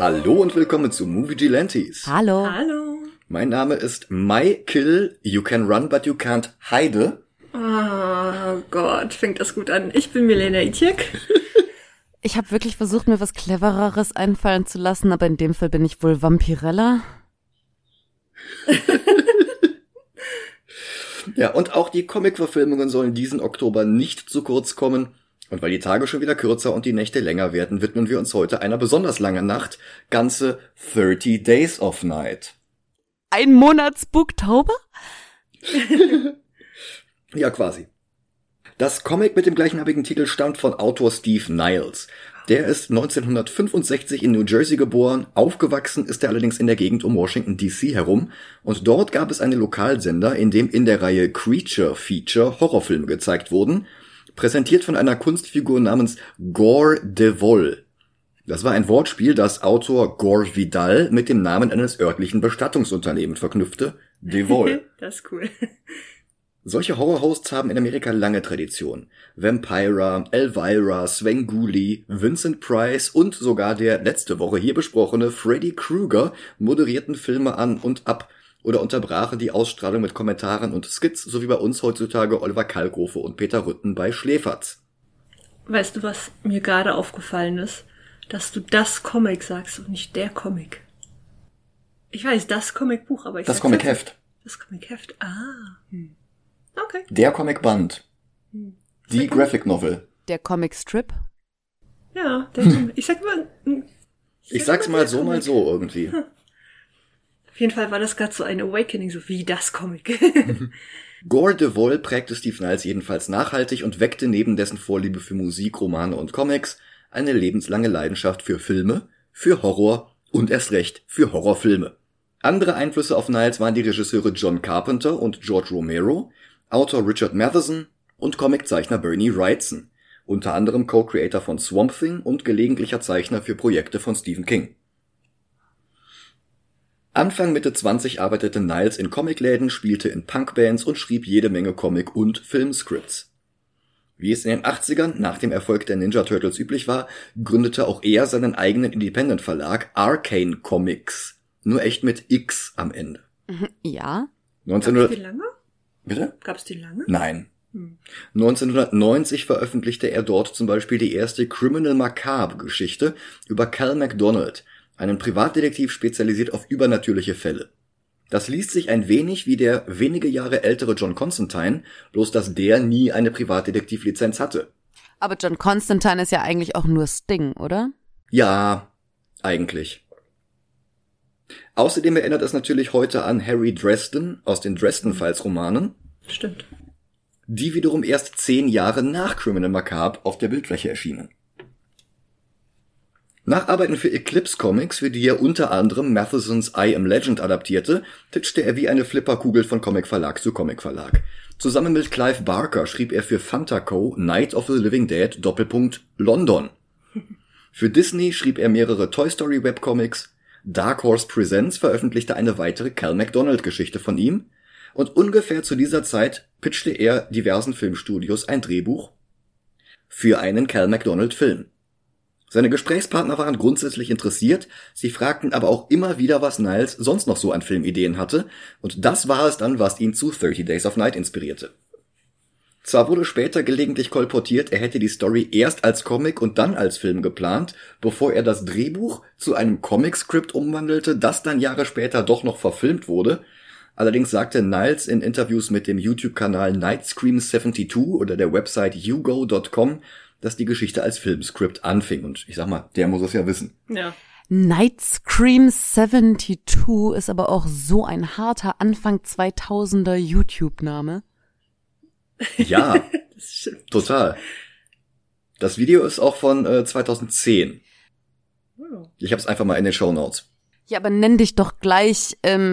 Hallo und willkommen zu Movie Gelantes. Hallo. Hallo. Mein Name ist My Kill, You Can Run But You Can't Hide. Oh Gott, fängt das gut an. Ich bin Milena Itiek. Ich habe wirklich versucht, mir was Clevereres einfallen zu lassen, aber in dem Fall bin ich wohl Vampirella. Ja, und auch die Comic-Verfilmungen sollen diesen Oktober nicht zu kurz kommen. Und weil die Tage schon wieder kürzer und die Nächte länger werden, widmen wir uns heute einer besonders langen Nacht, ganze 30 Days of Night. Ein Monat Spooktober? Ja, quasi. Das Comic mit dem gleichnamigen Titel stammt von Autor Steve Niles. Der ist 1965 in New Jersey geboren, aufgewachsen ist er allerdings in der Gegend um Washington D.C. herum und dort gab es einen Lokalsender, in dem in der Reihe Creature Feature Horrorfilme gezeigt wurden, präsentiert von einer Kunstfigur namens Gore DeVol. Das war ein Wortspiel, das Autor Gore Vidal mit dem Namen eines örtlichen Bestattungsunternehmens verknüpfte, DeVol. Das ist cool. Solche Horrorhosts haben in Amerika lange Tradition. Vampira, Elvira, Svengoolie, Vincent Price und sogar der letzte Woche hier besprochene Freddy Krueger moderierten Filme an und ab oder unterbrachen die Ausstrahlung mit Kommentaren und Skits, so wie bei uns heutzutage Oliver Kalkofe und Peter Rütten bei Schläferz. Weißt du, was mir gerade aufgefallen ist? Dass du das Comic sagst und nicht der Comic. Ich weiß, das Comicbuch, aber ich Das sag Comicheft. Das Comicheft. Okay. Der Comicband. Die Graphic Novel. Der Comicstrip? Ja, der Comic. Ich Sag's mal so irgendwie. Auf jeden Fall war das gerade so ein Awakening, so wie das Comic. Gore DeVol prägte Steve Niles jedenfalls nachhaltig und weckte neben dessen Vorliebe für Musik, Romane und Comics eine lebenslange Leidenschaft für Filme, für Horror und erst recht für Horrorfilme. Andere Einflüsse auf Niles waren die Regisseure John Carpenter und George Romero, Autor Richard Matheson und Comiczeichner Bernie Wrightson, unter anderem Co-Creator von Swamp Thing und gelegentlicher Zeichner für Projekte von Stephen King. Anfang Mitte 20 arbeitete Niles in Comicläden, spielte in Punkbands und schrieb jede Menge Comic- und Filmscripts. Wie es in den 80ern nach dem Erfolg der Ninja Turtles üblich war, gründete auch er seinen eigenen Independent-Verlag Arcane Comics. Nur echt mit X am Ende. Ja. Gab's die lange? Bitte? Gab's die lange? Nein. 1990 veröffentlichte er dort zum Beispiel die erste Criminal Macabre-Geschichte über Cal McDonald, einen Privatdetektiv spezialisiert auf übernatürliche Fälle. Das liest sich ein wenig wie der wenige Jahre ältere John Constantine, bloß dass der nie eine Privatdetektivlizenz hatte. Aber John Constantine ist ja eigentlich auch nur Sting, oder? Ja, eigentlich. Außerdem erinnert es natürlich heute an Harry Dresden aus den Dresden-Files-Romanen, Stimmt. die wiederum erst 10 Jahre nach Criminal Macabre auf der Bildfläche erschienen. Nach Arbeiten für Eclipse Comics, für die er unter anderem Mathesons I Am Legend adaptierte, titschte er wie eine Flipperkugel von Comicverlag zu Comicverlag. Zusammen mit Clive Barker schrieb er für Fantaco Night of the Living Dead London. Für Disney schrieb er mehrere Toy Story Webcomics, Dark Horse Presents veröffentlichte eine weitere Cal McDonald Geschichte von ihm und ungefähr zu dieser Zeit pitchte er diversen Filmstudios ein Drehbuch für einen Cal McDonald Film. Seine Gesprächspartner waren grundsätzlich interessiert, sie fragten aber auch immer wieder, was Niles sonst noch so an Filmideen hatte, und das war es dann, was ihn zu 30 Days of Night inspirierte. Zwar wurde später gelegentlich kolportiert, er hätte die Story erst als Comic und dann als Film geplant, bevor er das Drehbuch zu einem Comic-Skript umwandelte, das dann Jahre später doch noch verfilmt wurde. Allerdings sagte Niles in Interviews mit dem YouTube-Kanal Nightscream72 oder der Website YouGo.com, dass die Geschichte als Filmskript anfing. Und ich sag mal, der muss es ja wissen. Ja. Nightscream72 ist aber auch so ein harter Anfang 2000er YouTube-Name. Ja, Das stimmt. total. Das Video ist auch von 2010. Oh. Ich hab's einfach mal in den Shownotes. Ja, aber nenn dich doch gleich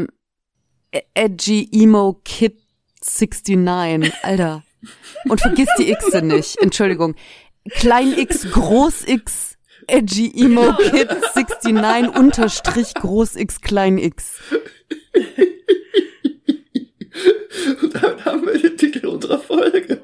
Edgy Emo Kid 69, Alter. Und vergiss die Xe nicht, Entschuldigung. Klein X, Groß X, Edgy Emo Kid 69 unterstrich Groß X, Klein X. Und damit haben wir den Titel unserer Folge.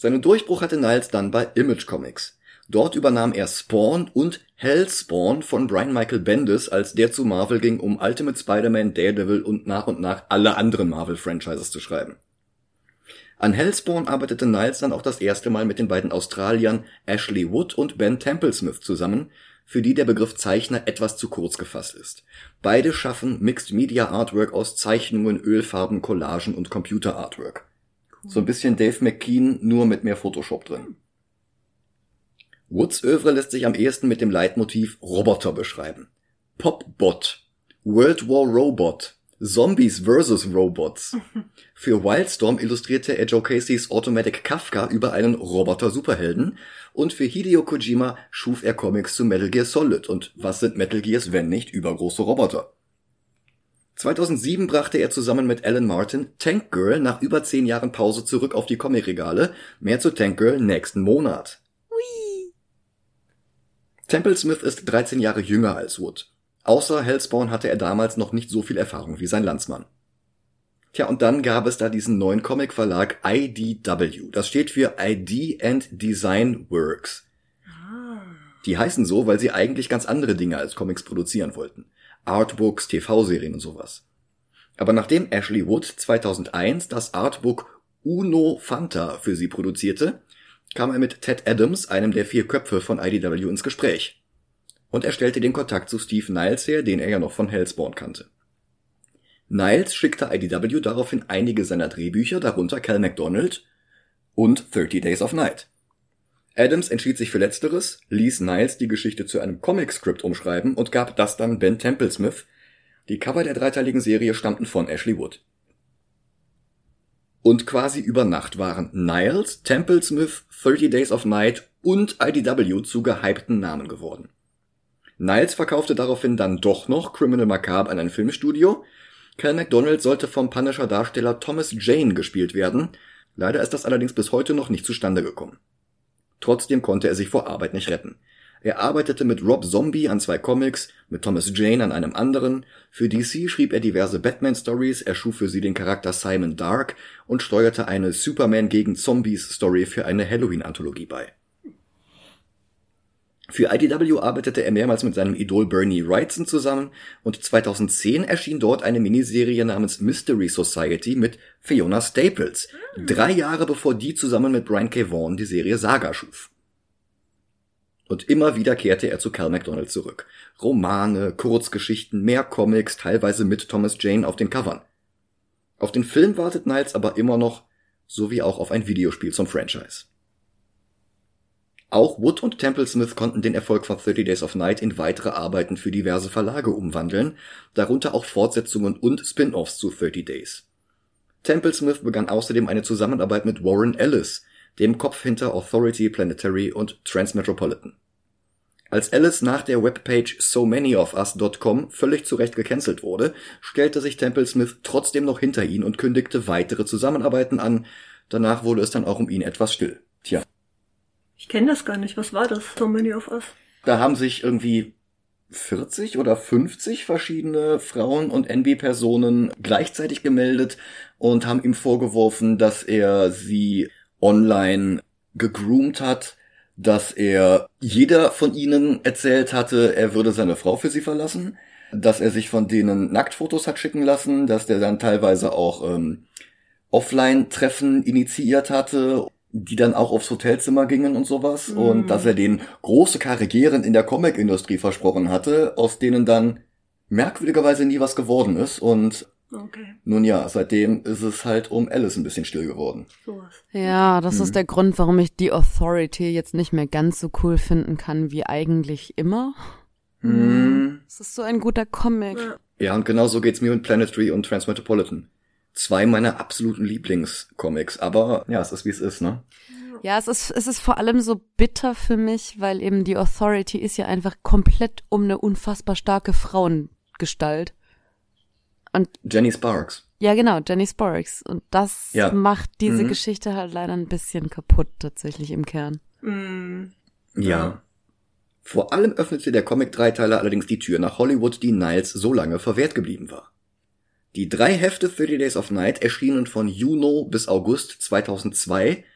Seinen Durchbruch hatte Niles dann bei Image Comics. Dort übernahm er Spawn und Hellspawn von Brian Michael Bendis, als der zu Marvel ging, um Ultimate Spider-Man, Daredevil und nach alle anderen Marvel-Franchises zu schreiben. An Hellspawn arbeitete Niles dann auch das erste Mal mit den beiden Australiern Ashley Wood und Ben Templesmith zusammen, für die der Begriff Zeichner etwas zu kurz gefasst ist. Beide schaffen Mixed-Media-Artwork aus Zeichnungen, Ölfarben, Collagen und Computer-Artwork. So ein bisschen Dave McKean, nur mit mehr Photoshop drin. Woods Övre lässt sich am ehesten mit dem Leitmotiv Roboter beschreiben. Popbot, World War Robot, Zombies vs. Robots. Für Wildstorm illustrierte er Joe Caseys Automatic Kafka über einen Roboter-Superhelden und für Hideo Kojima schuf er Comics zu Metal Gear Solid. Und was sind Metal Gears, wenn nicht übergroße Roboter? 2007 brachte er zusammen mit Alan Martin Tank Girl nach über 10 Jahren Pause zurück auf die Comicregale. Mehr zu Tank Girl nächsten Monat. Templesmith ist 13 Jahre jünger als Wood. Außer Hellspawn hatte er damals noch nicht so viel Erfahrung wie sein Landsmann. Tja, und dann gab es da diesen neuen Comic-Verlag IDW. Das steht für ID and Design Works. Die heißen so, weil sie eigentlich ganz andere Dinge als Comics produzieren wollten. Artbooks, TV-Serien und sowas. Aber nachdem Ashley Wood 2001 das Artbook Uno Fanta für sie produzierte, kam er mit Ted Adams, einem der 4 Köpfe von IDW, ins Gespräch. Und er stellte den Kontakt zu Steve Niles her, den er ja noch von Hellspawn kannte. Niles schickte IDW daraufhin einige seiner Drehbücher, darunter Cal McDonald und 30 Days of Night. Adams entschied sich für Letzteres, ließ Niles die Geschichte zu einem Comic-Script umschreiben und gab das dann Ben Templesmith. Die Cover der dreiteiligen Serie stammten von Ashley Wood. Und quasi über Nacht waren Niles, Templesmith, 30 Days of Night und IDW zu gehypten Namen geworden. Niles verkaufte daraufhin dann doch noch Criminal Macabre an ein Filmstudio. Cal McDonald sollte vom Punisher-Darsteller Thomas Jane gespielt werden. Leider ist das allerdings bis heute noch nicht zustande gekommen. Trotzdem konnte er sich vor Arbeit nicht retten. Er arbeitete mit Rob Zombie an 2 Comics, mit Thomas Jane an einem anderen. Für DC schrieb er diverse Batman-Stories, er schuf für sie den Charakter Simon Dark und steuerte eine Superman gegen Zombies-Story für eine Halloween-Anthologie bei. Für IDW arbeitete er mehrmals mit seinem Idol Bernie Wrightson zusammen und 2010 erschien dort eine Miniserie namens Mystery Society mit Fiona Staples, 3 Jahre bevor die zusammen mit Brian K. Vaughan die Serie Saga schuf. Und immer wieder kehrte er zu Cal McDonald zurück. Romane, Kurzgeschichten, mehr Comics, teilweise mit Thomas Jane auf den Covern. Auf den Film wartet Niles aber immer noch, sowie auch auf ein Videospiel zum Franchise. Auch Wood und Templesmith konnten den Erfolg von 30 Days of Night in weitere Arbeiten für diverse Verlage umwandeln, darunter auch Fortsetzungen und Spin-offs zu 30 Days. Templesmith begann außerdem eine Zusammenarbeit mit Warren Ellis, dem Kopf hinter Authority, Planetary und Transmetropolitan. Als Ellis nach der Webpage SoManyOfUs.com völlig zu Recht gecancelt wurde, stellte sich Templesmith trotzdem noch hinter ihn und kündigte weitere Zusammenarbeiten an. Danach wurde es dann auch um ihn etwas still. Tja. Ich kenne das gar nicht. Was war das? So Many of Us? Da haben sich irgendwie 40 oder 50 verschiedene Frauen und NB-Personen gleichzeitig gemeldet und haben ihm vorgeworfen, dass er sie online gegroomt hat, dass er jeder von ihnen erzählt hatte, er würde seine Frau für sie verlassen, dass er sich von denen Nacktfotos hat schicken lassen, dass der dann teilweise auch Offline-Treffen initiiert hatte, die dann auch aufs Hotelzimmer gingen und sowas, und dass er denen große Karrieren in der Comic-Industrie versprochen hatte, aus denen dann merkwürdigerweise nie was geworden ist. Und nun ja, seitdem ist es halt um Alice ein bisschen still geworden. Ja, das ist der Grund, warum ich die Authority jetzt nicht mehr ganz so cool finden kann wie eigentlich immer. Es ist so ein guter Comic. Ja, und genau so geht's mir mit Planetary und Transmetropolitan. 2 meiner absoluten Lieblingscomics, aber ja, es ist wie es ist, ne? Ja, es ist vor allem so bitter für mich, weil eben die Authority ist ja einfach komplett um eine unfassbar starke Frauengestalt. Und Jenny Sparks. Ja, genau, Jenny Sparks. Und das macht diese Geschichte halt leider ein bisschen kaputt, tatsächlich im Kern. Ja. Vor allem öffnete der Comic-Dreiteiler allerdings die Tür nach Hollywood, die Niles so lange verwehrt geblieben war. Die 3 Hefte 30 Days of Night erschienen von Juni bis August 2002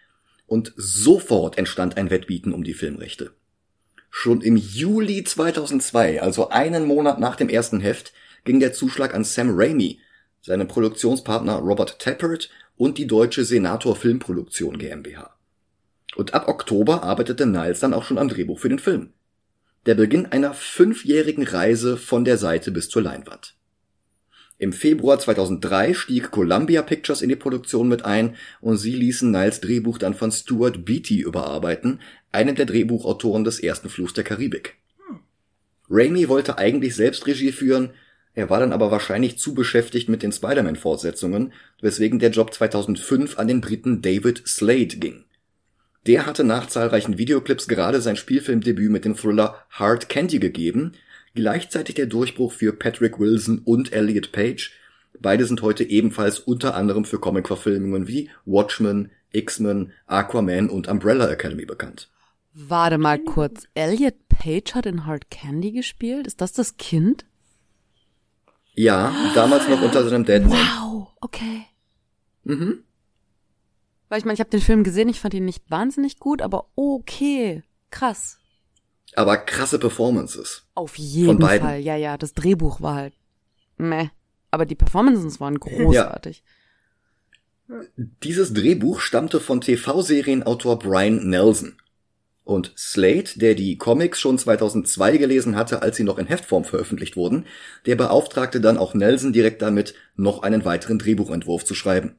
und sofort entstand ein Wettbieten um die Filmrechte. Schon im Juli 2002, also einen Monat nach dem ersten Heft, ging der Zuschlag an Sam Raimi, seinen Produktionspartner Robert Tappert und die deutsche Senator Filmproduktion GmbH. Und ab Oktober arbeitete Niles dann auch schon am Drehbuch für den Film. Der Beginn einer 5-jährigen Reise von der Seite bis zur Leinwand. Im Februar 2003 stieg Columbia Pictures in die Produktion mit ein und sie ließen Niles Drehbuch dann von Stuart Beattie überarbeiten, einem der Drehbuchautoren des ersten Fluchs der Karibik. Raimi wollte eigentlich selbst Regie führen, er war dann aber wahrscheinlich zu beschäftigt mit den Spider-Man-Fortsetzungen, weswegen der Job 2005 an den Briten David Slade ging. Der hatte nach zahlreichen Videoclips gerade sein Spielfilmdebüt mit dem Thriller Hard Candy gegeben, gleichzeitig der Durchbruch für Patrick Wilson und Elliot Page. Beide sind heute ebenfalls unter anderem für Comic-Verfilmungen wie Watchmen, X-Men, Aquaman und Umbrella Academy bekannt. Warte mal kurz, Elliot Page hat in Hard Candy gespielt? Ist das Kind? Ja, damals noch unter seinem Deadname. Wow, okay. Weil ich meine, ich habe den Film gesehen, ich fand ihn nicht wahnsinnig gut, aber okay, krass. Aber krasse Performances. Auf jeden Fall, ja, das Drehbuch war halt meh, aber die Performances waren großartig. Ja. Dieses Drehbuch stammte von TV-Serienautor Brian Nelson. Und Slade, der die Comics schon 2002 gelesen hatte, als sie noch in Heftform veröffentlicht wurden, der beauftragte dann auch Nelson direkt damit, noch einen weiteren Drehbuchentwurf zu schreiben.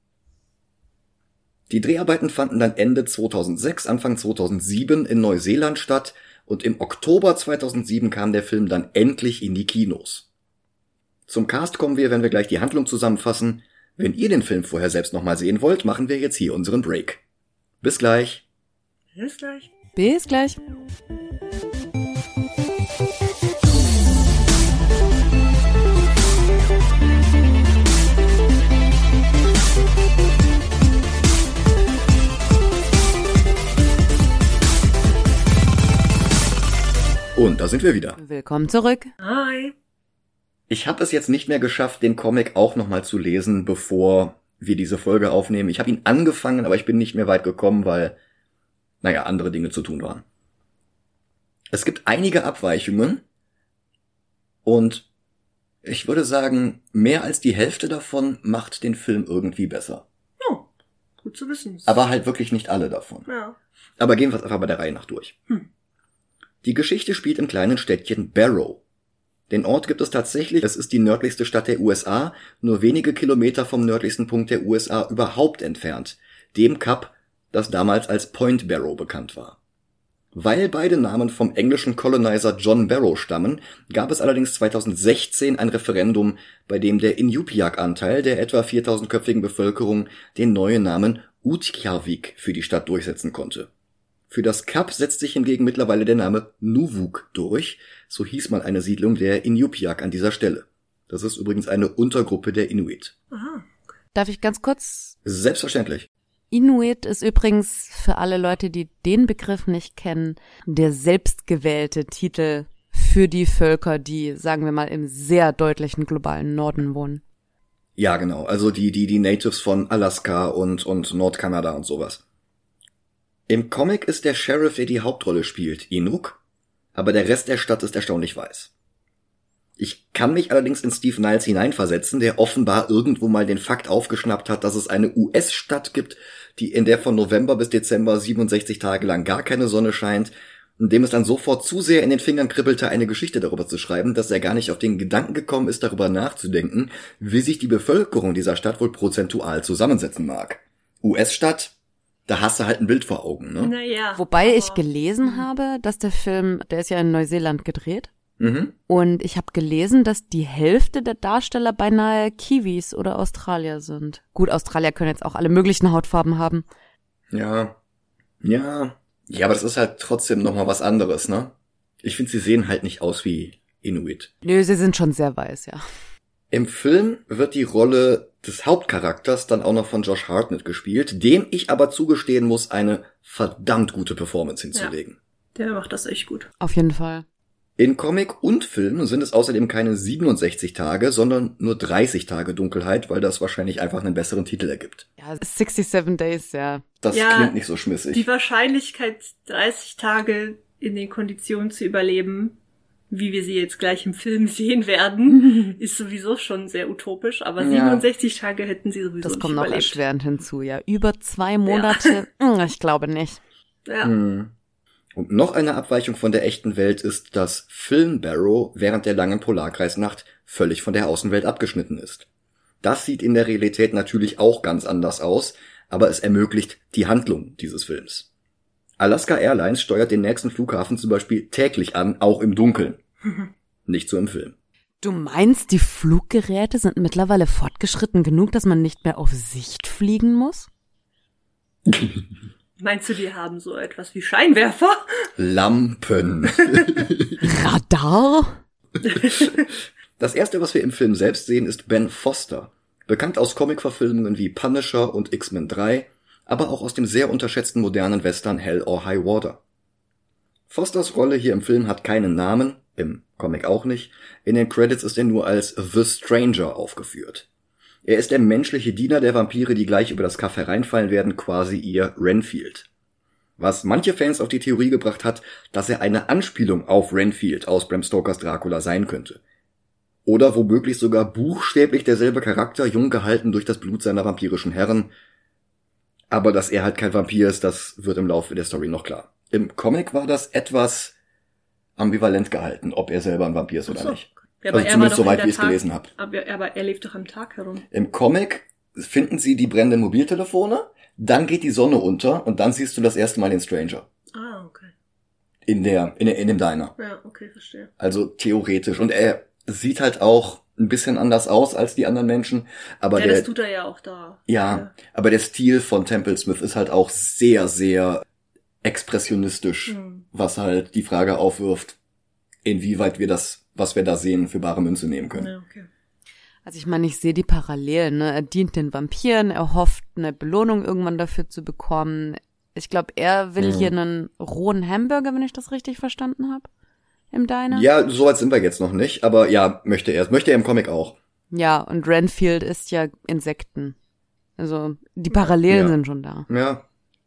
Die Dreharbeiten fanden dann Ende 2006, Anfang 2007 in Neuseeland statt und im Oktober 2007 kam der Film dann endlich in die Kinos. Zum Cast kommen wir, wenn wir gleich die Handlung zusammenfassen. Wenn ihr den Film vorher selbst nochmal sehen wollt, machen wir jetzt hier unseren Break. Bis gleich. Bis gleich. Bis gleich. Und da sind wir wieder. Willkommen zurück. Hi. Ich habe es jetzt nicht mehr geschafft, den Comic auch nochmal zu lesen, bevor wir diese Folge aufnehmen. Ich habe ihn angefangen, aber ich bin nicht mehr weit gekommen, weil, andere Dinge zu tun waren. Es gibt einige Abweichungen und ich würde sagen, mehr als die Hälfte davon macht den Film irgendwie besser. Oh, gut zu wissen. Aber halt wirklich nicht alle davon. Ja. Aber gehen wir es einfach bei der Reihe nach durch. Die Geschichte spielt im kleinen Städtchen Barrow. Den Ort gibt es tatsächlich, es ist die nördlichste Stadt der USA, nur wenige Kilometer vom nördlichsten Punkt der USA überhaupt entfernt, dem Kap, das damals als Point Barrow bekannt war. Weil beide Namen vom englischen Colonizer John Barrow stammen, gab es allerdings 2016 ein Referendum, bei dem der Inupiaq-Anteil der etwa 4000-köpfigen Bevölkerung den neuen Namen Utqiagvik für die Stadt durchsetzen konnte. Für das Kap setzt sich hingegen mittlerweile der Name Nuvuk durch, so hieß mal eine Siedlung der Inupiaq an dieser Stelle. Das ist übrigens eine Untergruppe der Inuit. Aha. Darf ich ganz kurz? Selbstverständlich. Inuit ist übrigens für alle Leute, die den Begriff nicht kennen, der selbstgewählte Titel für die Völker, die, sagen wir mal, im sehr deutlichen globalen Norden wohnen. Ja, genau. Also die Natives von Alaska und Nordkanada und sowas. Im Comic ist der Sheriff, der die Hauptrolle spielt, Inuk, aber der Rest der Stadt ist erstaunlich weiß. Ich kann mich allerdings in Steve Niles hineinversetzen, der offenbar irgendwo mal den Fakt aufgeschnappt hat, dass es eine US-Stadt gibt, in der von November bis Dezember 67 Tage lang gar keine Sonne scheint, und dem es dann sofort zu sehr in den Fingern kribbelte, eine Geschichte darüber zu schreiben, dass er gar nicht auf den Gedanken gekommen ist, darüber nachzudenken, wie sich die Bevölkerung dieser Stadt wohl prozentual zusammensetzen mag. US-Stadt? Da hast du halt ein Bild vor Augen, ne? Naja. Wobei ich gelesen habe, dass der Film, der ist ja in Neuseeland gedreht. Und ich habe gelesen, dass die Hälfte der Darsteller beinahe Kiwis oder Australier sind. Gut, Australier können jetzt auch alle möglichen Hautfarben haben. Ja, aber das ist halt trotzdem nochmal was anderes, ne? Ich finde, sie sehen halt nicht aus wie Inuit. Nö, sie sind schon sehr weiß, ja. Im Film wird die Rolle des Hauptcharakters dann auch noch von Josh Hartnett gespielt, dem ich aber zugestehen muss, eine verdammt gute Performance hinzulegen. Ja, der macht das echt gut. Auf jeden Fall. In Comic und Film sind es außerdem keine 67 Tage, sondern nur 30 Tage Dunkelheit, weil das wahrscheinlich einfach einen besseren Titel ergibt. Ja, 67 Days, ja. Das Ja, klingt nicht so schmissig. Die Wahrscheinlichkeit, 30 Tage in den Konditionen zu überleben, wie wir sie jetzt gleich im Film sehen werden, ist sowieso schon sehr utopisch, aber 67 Tage hätten sie sowieso Das nicht kommt noch überlebt. erschwerend hinzu, ja. Über 2 Monate, ich glaube nicht. Ja. Und noch eine Abweichung von der echten Welt ist, dass Film Barrow während der langen Polarkreisnacht völlig von der Außenwelt abgeschnitten ist. Das sieht in der Realität natürlich auch ganz anders aus, aber es ermöglicht die Handlung dieses Films. Alaska Airlines steuert den nächsten Flughafen zum Beispiel täglich an, auch im Dunkeln. Nicht so im Film. Du meinst, die Fluggeräte sind mittlerweile fortgeschritten genug, dass man nicht mehr auf Sicht fliegen muss? Meinst du, die haben so etwas wie Scheinwerfer? Lampen. Radar? Das erste, was wir im Film selbst sehen, ist Ben Foster. Bekannt aus Comic-Verfilmungen wie Punisher und X-Men 3, aber auch aus dem sehr unterschätzten modernen Western Hell or High Water. Fosters Rolle hier im Film hat keinen Namen, im Comic auch nicht. In den Credits ist er nur als The Stranger aufgeführt. Er ist der menschliche Diener der Vampire, die gleich über das Kaff hereinfallen werden, quasi ihr Renfield. Was manche Fans auf die Theorie gebracht hat, dass er eine Anspielung auf Renfield aus Bram Stokers Dracula sein könnte. Oder womöglich sogar buchstäblich derselbe Charakter, jung gehalten durch das Blut seiner vampirischen Herren. Aber dass er halt kein Vampir ist, das wird im Laufe der Story noch klar. Im Comic war das etwas ambivalent gehalten, ob er selber ein Vampir ist oder nicht. Ja, Also zumindest soweit, wie ich es gelesen habe. Aber er lebt doch am Tag herum. Im Comic finden sie die brennenden Mobiltelefone, dann geht die Sonne unter und dann siehst du das erste Mal den Stranger. Ah, okay. In dem Diner. Ja, okay, verstehe. Also theoretisch. Und er sieht halt auch ein bisschen anders aus als die anderen Menschen. Aber Ja, das tut er ja auch da. Ja, aber der Stil von Temple Smith ist halt auch sehr, sehr expressionistisch, was halt die Frage aufwirft, inwieweit wir das, was wir da sehen, für bare Münze nehmen können. Ja, okay. Also ich meine, ich sehe die Parallelen, ne? Er dient den Vampiren, er hofft, eine Belohnung irgendwann dafür zu bekommen. Ich glaube, er will hier einen rohen Hamburger, wenn ich das richtig verstanden habe, im Diner. Ja, so weit sind wir jetzt noch nicht, aber ja, möchte er im Comic auch. Ja, und Renfield isst ja Insekten. Also die Parallelen sind schon da. Ja.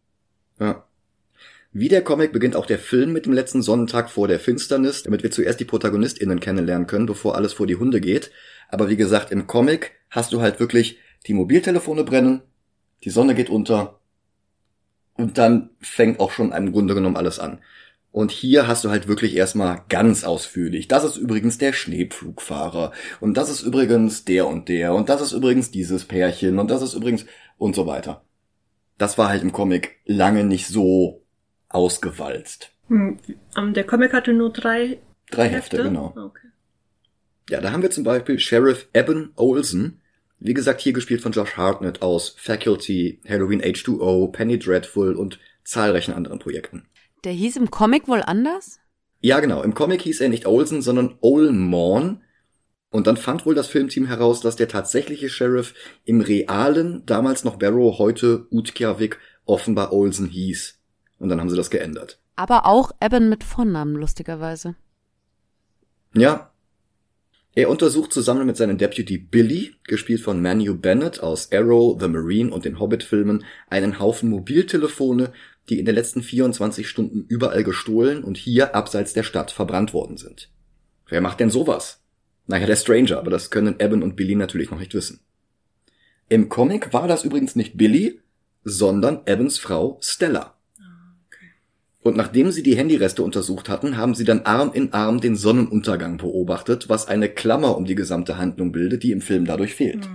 Wie der Comic beginnt auch der Film mit dem letzten Sonnentag vor der Finsternis, damit wir zuerst die ProtagonistInnen kennenlernen können, bevor alles vor die Hunde geht. Aber wie gesagt, im Comic hast du halt wirklich die Mobiltelefone brennen, die Sonne geht unter und dann fängt auch schon im Grunde genommen alles an. Und hier hast du halt wirklich erstmal ganz ausführlich, das ist übrigens der Schneepflugfahrer und das ist übrigens der und das ist übrigens dieses Pärchen und das ist übrigens und so weiter. Das war halt im Comic lange nicht so ausgewalzt. Der Comic hatte nur 3 Hefte, genau. Okay. Ja, da haben wir zum Beispiel Sheriff Eben Olsen, wie gesagt hier gespielt von Josh Hartnett aus Faculty, Halloween H2O, Penny Dreadful und zahlreichen anderen Projekten. Der hieß im Comic wohl anders? Ja, genau. Im Comic hieß er nicht Olsen, sondern Olmorn. Und dann fand wohl das Filmteam heraus, dass der tatsächliche Sheriff im realen, damals noch Barrow, heute Utqiagvik, offenbar Olsen hieß. Und dann haben sie das geändert. Aber auch Eben mit Vornamen, lustigerweise. Ja. Er untersucht zusammen mit seinem Deputy Billy, gespielt von Manu Bennett aus Arrow, The Marine und den Hobbit-Filmen, einen Haufen Mobiltelefone, die in den letzten 24 Stunden überall gestohlen und hier abseits der Stadt verbrannt worden sind. Wer macht denn sowas? Naja, der Stranger, aber das können Eben und Billy natürlich noch nicht wissen. Im Comic war das übrigens nicht Billy, sondern Ebens Frau Stella. Und nachdem sie die Handyreste untersucht hatten, haben sie dann Arm in Arm den Sonnenuntergang beobachtet, was eine Klammer um die gesamte Handlung bildet, die im Film dadurch fehlt.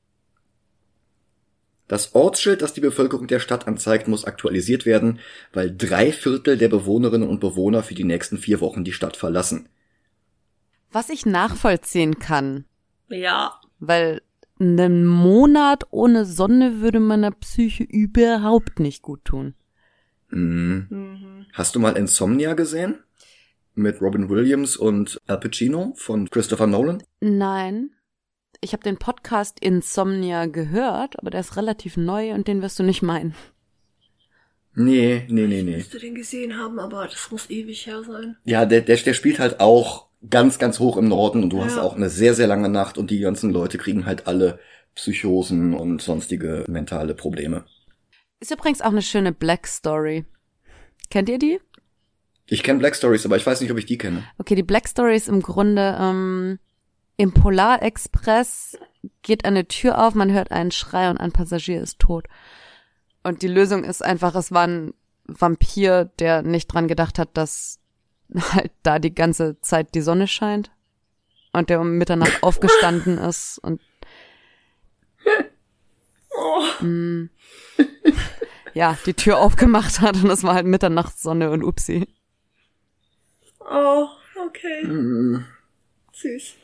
Das Ortsschild, das die Bevölkerung der Stadt anzeigt, muss aktualisiert werden, weil 3/4 der Bewohnerinnen und Bewohner für die nächsten 4 Wochen die Stadt verlassen. Was ich nachvollziehen kann. Ja. Weil einen Monat ohne Sonne würde meiner Psyche überhaupt nicht gut tun. Hast du mal Insomnia gesehen? Mit Robin Williams und Al Pacino von Christopher Nolan? Nein. Ich habe den Podcast Insomnia gehört, aber der ist relativ neu und den wirst du nicht meinen. Nee. Musst du den gesehen haben, aber das muss ewig her sein. Ja, der spielt halt auch ganz, ganz hoch im Norden und du hast auch eine sehr, sehr lange Nacht und die ganzen Leute kriegen halt alle Psychosen und sonstige mentale Probleme. Ist übrigens auch eine schöne Black Story. Kennt ihr die? Ich kenne Black Stories, aber ich weiß nicht, ob ich die kenne. Okay, die Black Story ist im Grunde im Polarexpress geht eine Tür auf, man hört einen Schrei und ein Passagier ist tot. Und die Lösung ist einfach, es war ein Vampir, der nicht dran gedacht hat, dass halt da die ganze Zeit die Sonne scheint. Und der um Mitternacht aufgestanden ist und ja, die Tür aufgemacht hat und es war halt Mitternachtssonne und upsi. Oh, okay. Süß.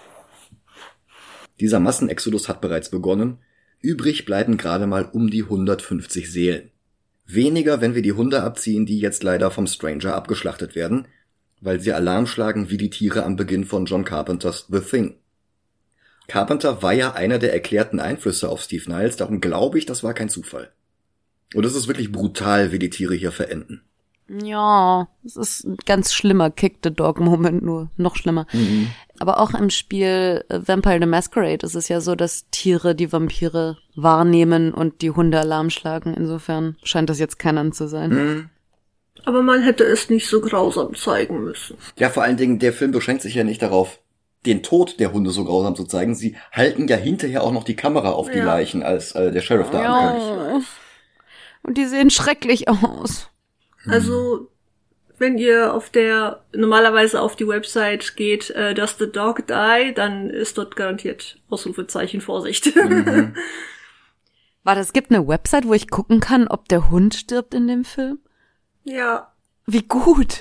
Dieser Massenexodus hat bereits begonnen. Übrig bleiben gerade mal um die 150 Seelen. Weniger, wenn wir die Hunde abziehen, die jetzt leider vom Stranger abgeschlachtet werden, weil sie Alarm schlagen wie die Tiere am Beginn von John Carpenters The Thing. Carpenter war ja einer der erklärten Einflüsse auf Steve Niles, darum glaube ich, das war kein Zufall. Und es ist wirklich brutal, wie die Tiere hier verenden. Ja, es ist ein ganz schlimmer Kick-the-Dog-Moment, nur noch schlimmer. Mhm. Aber auch im Spiel Vampire the Masquerade ist es ja so, dass Tiere die Vampire wahrnehmen und die Hunde Alarm schlagen. Insofern scheint das jetzt Canon zu sein. Mhm. Aber man hätte es nicht so grausam zeigen müssen. Ja, vor allen Dingen, der Film beschränkt sich ja nicht darauf, den Tod der Hunde so grausam zu zeigen. Sie halten ja hinterher auch noch die Kamera auf die Leichen, als der Sheriff da ankommt. Und die sehen schrecklich aus. Also, wenn ihr normalerweise auf die Website geht, Does the Dog Die, dann ist dort garantiert Ausrufezeichen Vorsicht. Mhm. Warte, es gibt eine Website, wo ich gucken kann, ob der Hund stirbt in dem Film? Ja. Wie gut.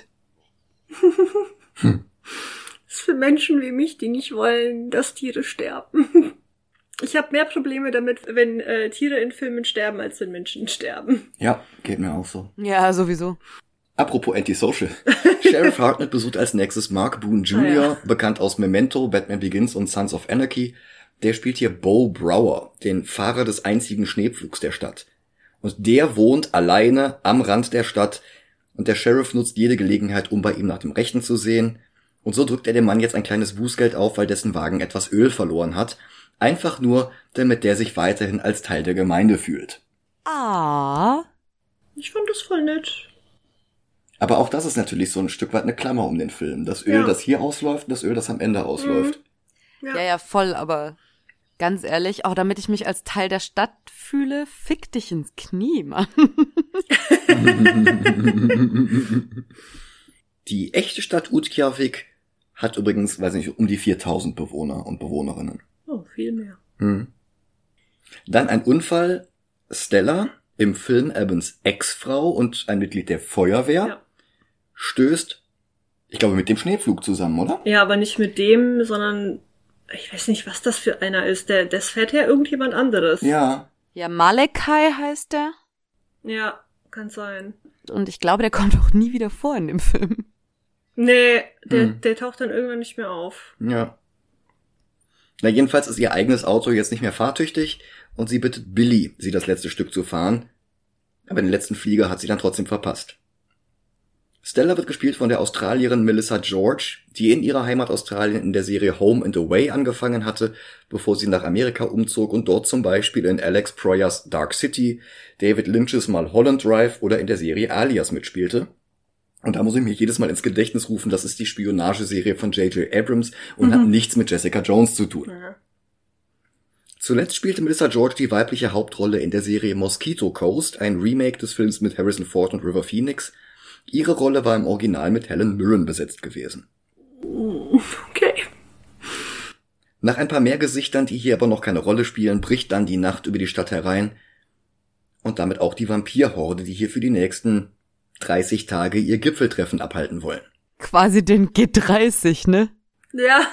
Das ist für Menschen wie mich, die nicht wollen, dass Tiere sterben. Ich habe mehr Probleme damit, wenn Tiere in Filmen sterben, als wenn Menschen sterben. Ja, geht mir auch so. Ja, sowieso. Apropos Antisocial. Sheriff Hartnett besucht als nächstes Mark Boone Jr., bekannt aus Memento, Batman Begins und Sons of Anarchy. Der spielt hier Bo Brower, den Fahrer des einzigen Schneepflugs der Stadt. Und der wohnt alleine am Rand der Stadt und der Sheriff nutzt jede Gelegenheit, um bei ihm nach dem Rechten zu sehen. Und so drückt er dem Mann jetzt ein kleines Bußgeld auf, weil dessen Wagen etwas Öl verloren hat. Einfach nur, damit der sich weiterhin als Teil der Gemeinde fühlt. Ah. Ich fand das voll nett. Aber auch das ist natürlich so ein Stück weit eine Klammer um den Film. Das Öl, das hier ausläuft, und das Öl, das am Ende ausläuft. Ja, voll, aber ganz ehrlich, auch damit ich mich als Teil der Stadt fühle, fick dich ins Knie, Mann. Die echte Stadt Utqiagvik hat übrigens, weiß nicht, um die 4000 Bewohner und Bewohnerinnen. Oh, viel mehr. Dann ein Unfall. Stella, im Film Albans Ex-Frau und ein Mitglied der Feuerwehr, stößt, ich glaube, mit dem Schneepflug zusammen, oder? Ja, aber nicht mit dem, sondern ich weiß nicht, was das für einer ist. Das fährt ja irgendjemand anderes. Ja. Ja, Malekai heißt der. Ja, kann sein. Und ich glaube, der kommt auch nie wieder vor in dem Film. Nee, der taucht dann irgendwann nicht mehr auf. Ja. Na, jedenfalls ist ihr eigenes Auto jetzt nicht mehr fahrtüchtig und sie bittet Billy, sie das letzte Stück zu fahren. Aber den letzten Flieger hat sie dann trotzdem verpasst. Stella wird gespielt von der Australierin Melissa George, die in ihrer Heimat Australien in der Serie Home and Away angefangen hatte, bevor sie nach Amerika umzog und dort zum Beispiel in Alex Proyas Dark City, David Lynch's Mulholland Drive oder in der Serie Alias mitspielte. Und da muss ich mir jedes Mal ins Gedächtnis rufen, das ist die Spionageserie von J.J. Abrams und hat nichts mit Jessica Jones zu tun. Ja. Zuletzt spielte Melissa George die weibliche Hauptrolle in der Serie Mosquito Coast, ein Remake des Films mit Harrison Ford und River Phoenix. Ihre Rolle war im Original mit Helen Mirren besetzt gewesen. Okay. Nach ein paar mehr Gesichtern, die hier aber noch keine Rolle spielen, bricht dann die Nacht über die Stadt herein und damit auch die Vampirhorde, die hier für die nächsten 30 Tage ihr Gipfeltreffen abhalten wollen. Quasi den G30, ne? Ja.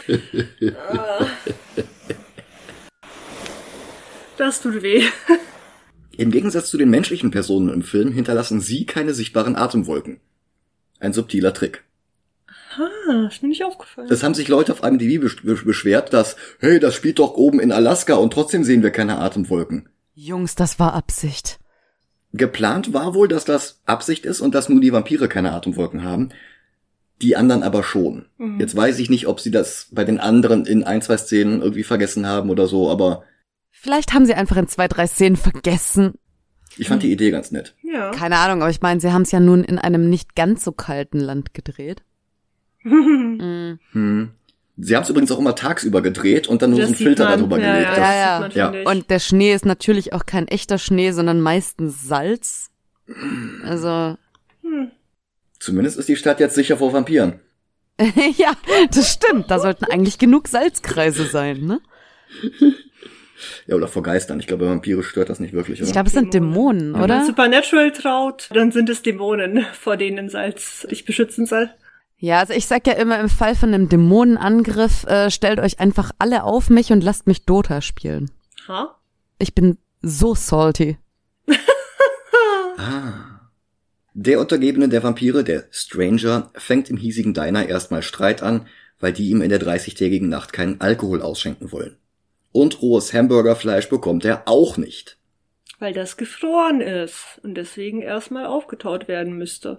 Das tut weh. Im Gegensatz zu den menschlichen Personen im Film hinterlassen sie keine sichtbaren Atemwolken. Ein subtiler Trick. Ist mir nicht aufgefallen. Es haben sich Leute auf IMDb beschwert, dass, hey, das spielt doch oben in Alaska und trotzdem sehen wir keine Atemwolken. Jungs, das war Absicht. Geplant war wohl, dass das Absicht ist und dass nur die Vampire keine Atemwolken haben. Die anderen aber schon. Jetzt weiß ich nicht, ob sie das bei den anderen in 1, 2 Szenen irgendwie vergessen haben oder so, aber Vielleicht haben sie einfach in 2, 3 Szenen vergessen. Ich fand die Idee ganz nett. Ja. Keine Ahnung, aber ich meine, sie haben es ja nun in einem nicht ganz so kalten Land gedreht. Sie haben es übrigens auch immer tagsüber gedreht und dann nur so einen Filter darüber gelegt. Ja. Ja. Und der Schnee ist natürlich auch kein echter Schnee, sondern meistens Salz. Also. Zumindest ist die Stadt jetzt sicher vor Vampiren. Ja, das stimmt. Da sollten eigentlich genug Salzkreise sein, ne? Ja, oder vor Geistern. Ich glaube, Vampire stört das nicht wirklich, oder? Ich glaube, es sind Dämonen, Wenn man oder? Supernatural traut, dann sind es Dämonen, vor denen Salz dich beschützen soll. Ja, also ich sag ja immer, im Fall von einem Dämonenangriff, stellt euch einfach alle auf mich und lasst mich Dota spielen. Ha? Ich bin so salty. Der Untergebene der Vampire, der Stranger, fängt im hiesigen Diner erstmal Streit an, weil die ihm in der 30-tägigen Nacht keinen Alkohol ausschenken wollen. Und rohes Hamburgerfleisch bekommt er auch nicht. Weil das gefroren ist und deswegen erstmal aufgetaut werden müsste.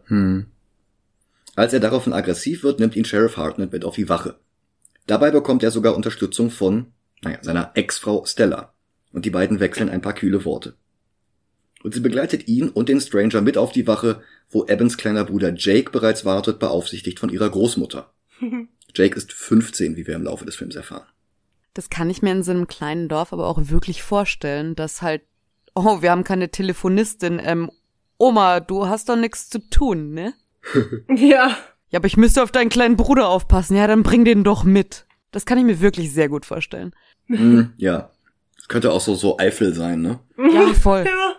Als er daraufhin aggressiv wird, nimmt ihn Sheriff Hartnett mit auf die Wache. Dabei bekommt er sogar Unterstützung von, seiner Ex-Frau Stella. Und die beiden wechseln ein paar kühle Worte. Und sie begleitet ihn und den Stranger mit auf die Wache, wo Ebons kleiner Bruder Jake bereits wartet, beaufsichtigt von ihrer Großmutter. Jake ist 15, wie wir im Laufe des Films erfahren. Das kann ich mir in so einem kleinen Dorf aber auch wirklich vorstellen, dass halt, wir haben keine Telefonistin, Oma, du hast doch nichts zu tun, ne? Ja. Ja, aber ich müsste auf deinen kleinen Bruder aufpassen, ja, dann bring den doch mit. Das kann ich mir wirklich sehr gut vorstellen. Ja. Das könnte auch so Eifel sein, ne? Ja, voll. Ja.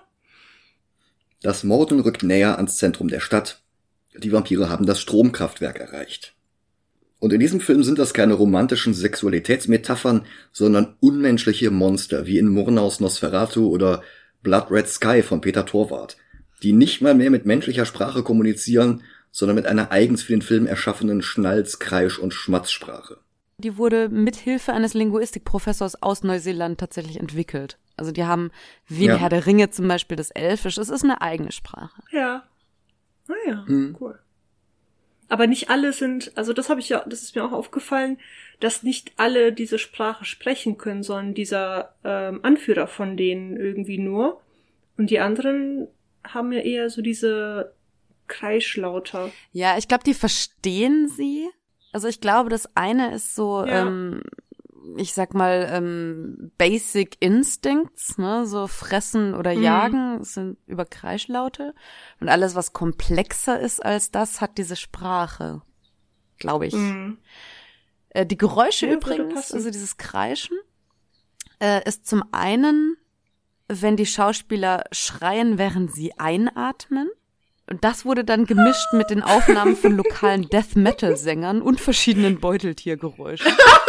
Das Morden rückt näher ans Zentrum der Stadt. Die Vampire haben das Stromkraftwerk erreicht. Und in diesem Film sind das keine romantischen Sexualitätsmetaphern, sondern unmenschliche Monster, wie in Murnaus Nosferatu oder Blood Red Sky von Peter Torwart, die nicht mal mehr mit menschlicher Sprache kommunizieren, sondern mit einer eigens für den Film erschaffenen Schnalz-, Kreisch- und Schmatzsprache. Die wurde mit Hilfe eines Linguistikprofessors aus Neuseeland tatsächlich entwickelt. Also die haben, wie in Herr der Ringe zum Beispiel, das Elfisch. Es ist eine eigene Sprache. Ja. Naja, cool. Aber nicht alle sind, also das ist mir auch aufgefallen, dass nicht alle diese Sprache sprechen können, sondern dieser Anführer von denen irgendwie nur. Und die anderen haben ja eher so diese Kreischlauter. Ja, ich glaube, die verstehen sie. Also ich glaube, das eine ist so, ich sag mal, Basic Instincts, ne, so fressen oder jagen, sind über Kreischlaute. Und alles, was komplexer ist als das, hat diese Sprache, glaube ich. Die Geräusche übrigens, also dieses Kreischen, ist zum einen, wenn die Schauspieler schreien, während sie einatmen. Und das wurde dann gemischt mit den Aufnahmen von lokalen Death-Metal-Sängern und verschiedenen Beuteltiergeräuschen.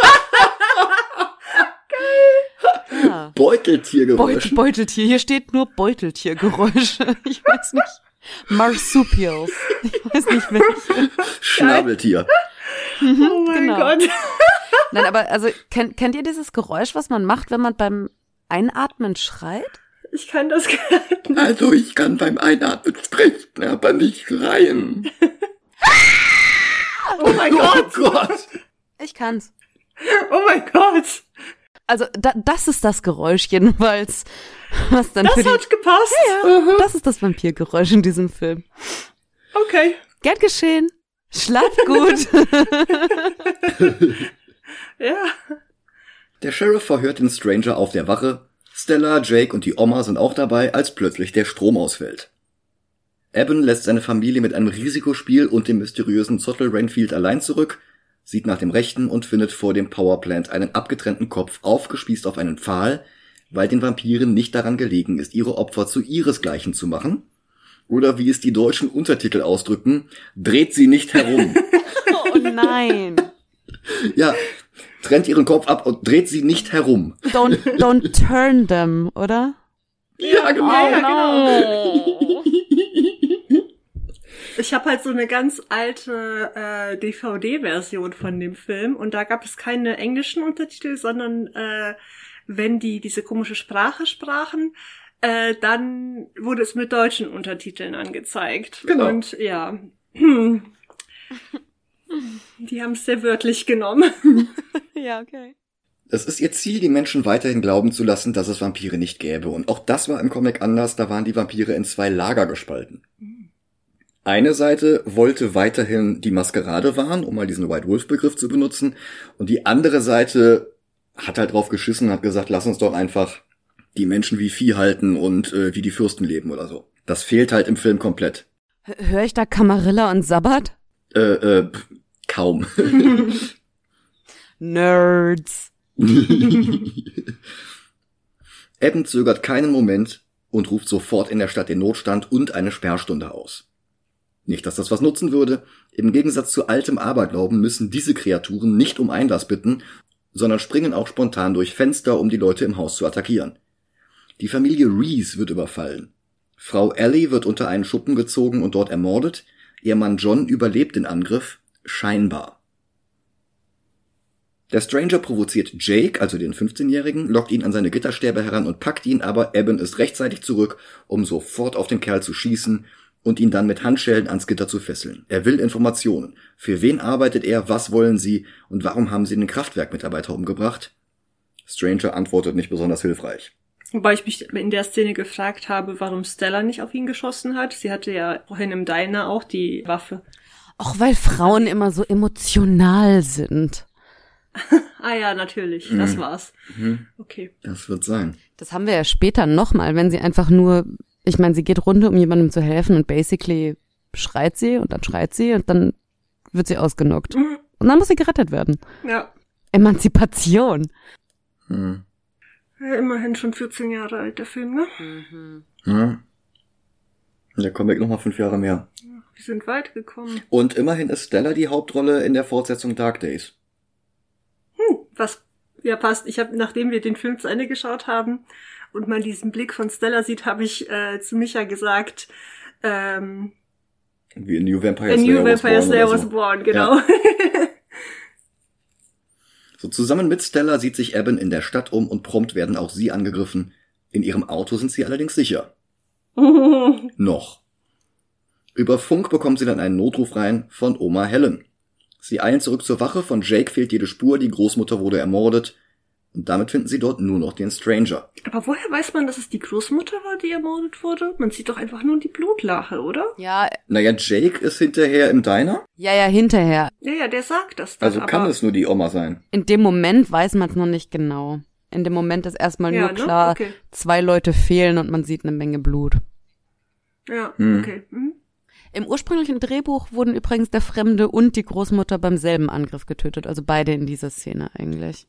Ja. Beuteltiergeräusche. Beuteltier. Hier steht nur Beuteltiergeräusche. Ich weiß nicht. Marsupials. Ich weiß nicht welche. Schnabeltier. Oh mein Gott. Nein, aber also kennt ihr dieses Geräusch, was man macht, wenn man beim Einatmen schreit? Ich kann das gar nicht. Also ich kann beim Einatmen sprechen, aber nicht schreien. Oh mein Gott. Oh Gott. Ich kann's. Oh mein Gott. Also das ist das Geräusch jedenfalls, was dann Das hat gepasst. Ja, das ist das Vampirgeräusch in diesem Film. Okay. Gern geschehen. Schlaft gut. Ja. Der Sheriff verhört den Stranger auf der Wache. Stella, Jake und die Oma sind auch dabei, als plötzlich der Strom ausfällt. Eben lässt seine Familie mit einem Risikospiel und dem mysteriösen Zottel Renfield allein zurück, sieht nach dem Rechten und findet vor dem Powerplant einen abgetrennten Kopf aufgespießt auf einen Pfahl, weil den Vampiren nicht daran gelegen ist, ihre Opfer zu ihresgleichen zu machen. Oder wie es die deutschen Untertitel ausdrücken, dreht sie nicht herum. Oh nein. Ja, trennt ihren Kopf ab und dreht sie nicht herum. Don't turn them, oder? Ja, genau. Genau. Ich habe halt so eine ganz alte DVD-Version von dem Film und da gab es keine englischen Untertitel, sondern wenn die diese komische Sprache sprachen, dann wurde es mit deutschen Untertiteln angezeigt. Genau. Und ja, die haben es sehr wörtlich genommen. Ja, okay. Es ist ihr Ziel, die Menschen weiterhin glauben zu lassen, dass es Vampire nicht gäbe. Und auch das war im Comic anders, da waren die Vampire in 2 Lager gespalten. Eine Seite wollte weiterhin die Maskerade wahren, um mal diesen White Wolf-Begriff zu benutzen. Und die andere Seite hat halt drauf geschissen und hat gesagt, lass uns doch einfach die Menschen wie Vieh halten und wie die Fürsten leben oder so. Das fehlt halt im Film komplett. Hör ich da Camarilla und Sabbat? Kaum. Nerds. Eben zögert keinen Moment und ruft sofort in der Stadt den Notstand und eine Sperrstunde aus. Nicht, dass das was nutzen würde. Im Gegensatz zu altem Aberglauben müssen diese Kreaturen nicht um Einlass bitten, sondern springen auch spontan durch Fenster, um die Leute im Haus zu attackieren. Die Familie Reese wird überfallen. Frau Ellie wird unter einen Schuppen gezogen und dort ermordet. Ihr Mann John überlebt den Angriff, scheinbar. Der Stranger provoziert Jake, also den 15-Jährigen, lockt ihn an seine Gitterstäbe heran und packt ihn, aber Eben ist rechtzeitig zurück, um sofort auf den Kerl zu schießen und ihn dann mit Handschellen ans Gitter zu fesseln. Er will Informationen. Für wen arbeitet er, was wollen sie und warum haben sie den Kraftwerkmitarbeiter umgebracht? Stranger antwortet nicht besonders hilfreich. Wobei ich mich in der Szene gefragt habe, warum Stella nicht auf ihn geschossen hat. Sie hatte ja vorhin im Diner auch die Waffe. Auch weil Frauen immer so emotional sind. Ah ja, natürlich. Das war's. Okay. Das wird sein. Das haben wir ja später nochmal, wenn sie einfach nur, ich meine, sie geht runter, um jemandem zu helfen und basically schreit sie und dann wird sie ausgenockt. Und dann muss sie gerettet werden. Ja. Emanzipation. Ja, immerhin schon 14 Jahre alt, der Film, ne? Ja. Der Comic nochmal 5 Jahre mehr. Wir sind weit gekommen. Und immerhin ist Stella die Hauptrolle in der Fortsetzung Dark Days. Was ja passt. Ich habe, nachdem wir den Film zu Ende geschaut haben und man diesen Blick von Stella sieht, habe ich zu Micha gesagt, Wie in New Vampire Slayer was born, genau. Ja. So, zusammen mit Stella sieht sich Eben in der Stadt um und prompt werden auch sie angegriffen. In ihrem Auto sind sie allerdings sicher. Noch. Über Funk bekommt sie dann einen Notruf rein von Oma Helen. Sie eilen zurück zur Wache, von Jake fehlt jede Spur, die Großmutter wurde ermordet. Und damit finden sie dort nur noch den Stranger. Aber woher weiß man, dass es die Großmutter war, die ermordet wurde? Man sieht doch einfach nur die Blutlache, oder? Ja. Naja, Jake ist hinterher im Diner. Ja, hinterher. Ja, der sagt das dann. Also kann es nur die Oma sein. In dem Moment weiß man es noch nicht genau. In dem Moment ist erstmal nur klar, okay. 2 Leute fehlen und man sieht eine Menge Blut. Ja, okay. Im ursprünglichen Drehbuch wurden übrigens der Fremde und die Großmutter beim selben Angriff getötet. Also beide in dieser Szene eigentlich.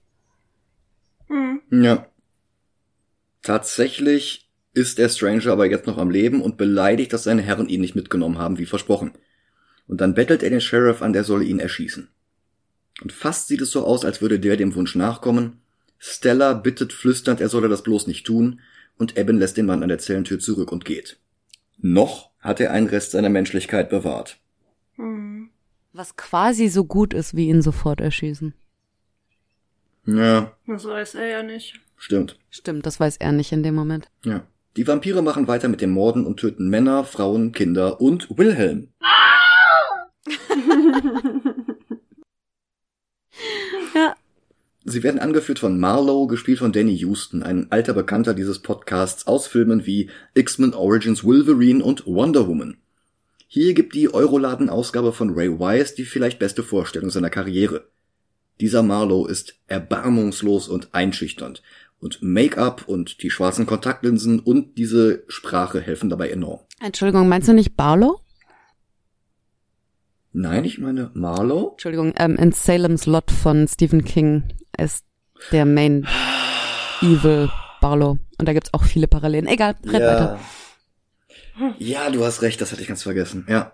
Ja. Tatsächlich ist der Stranger aber jetzt noch am Leben und beleidigt, dass seine Herren ihn nicht mitgenommen haben, wie versprochen. Und dann bettelt er den Sheriff an, der solle ihn erschießen. Und fast sieht es so aus, als würde der dem Wunsch nachkommen. Stella bittet flüsternd, er solle das bloß nicht tun, und Eben lässt den Mann an der Zellentür zurück und geht. Noch hat er einen Rest seiner Menschlichkeit bewahrt. Was quasi so gut ist, wie ihn sofort erschießen. Ja. Das weiß er ja nicht. Stimmt, das weiß er nicht in dem Moment. Ja. Die Vampire machen weiter mit dem Morden und töten Männer, Frauen, Kinder und Wilhelm. Ja. Sie werden angeführt von Marlowe, gespielt von Danny Huston, ein alter Bekannter dieses Podcasts aus Filmen wie X-Men Origins Wolverine und Wonder Woman. Hier gibt die Euroladen-Ausgabe von Ray Wise die vielleicht beste Vorstellung seiner Karriere. Dieser Marlowe ist erbarmungslos und einschüchternd. Und Make-up und die schwarzen Kontaktlinsen und diese Sprache helfen dabei enorm. Entschuldigung, meinst du nicht Barlow? Nein, ich meine Marlowe. Entschuldigung, in Salem's Lot von Stephen King ist der Main Evil Barlow. Und da gibt's auch viele Parallelen. Egal, red weiter. Ja, du hast recht, das hatte ich ganz vergessen. Ja.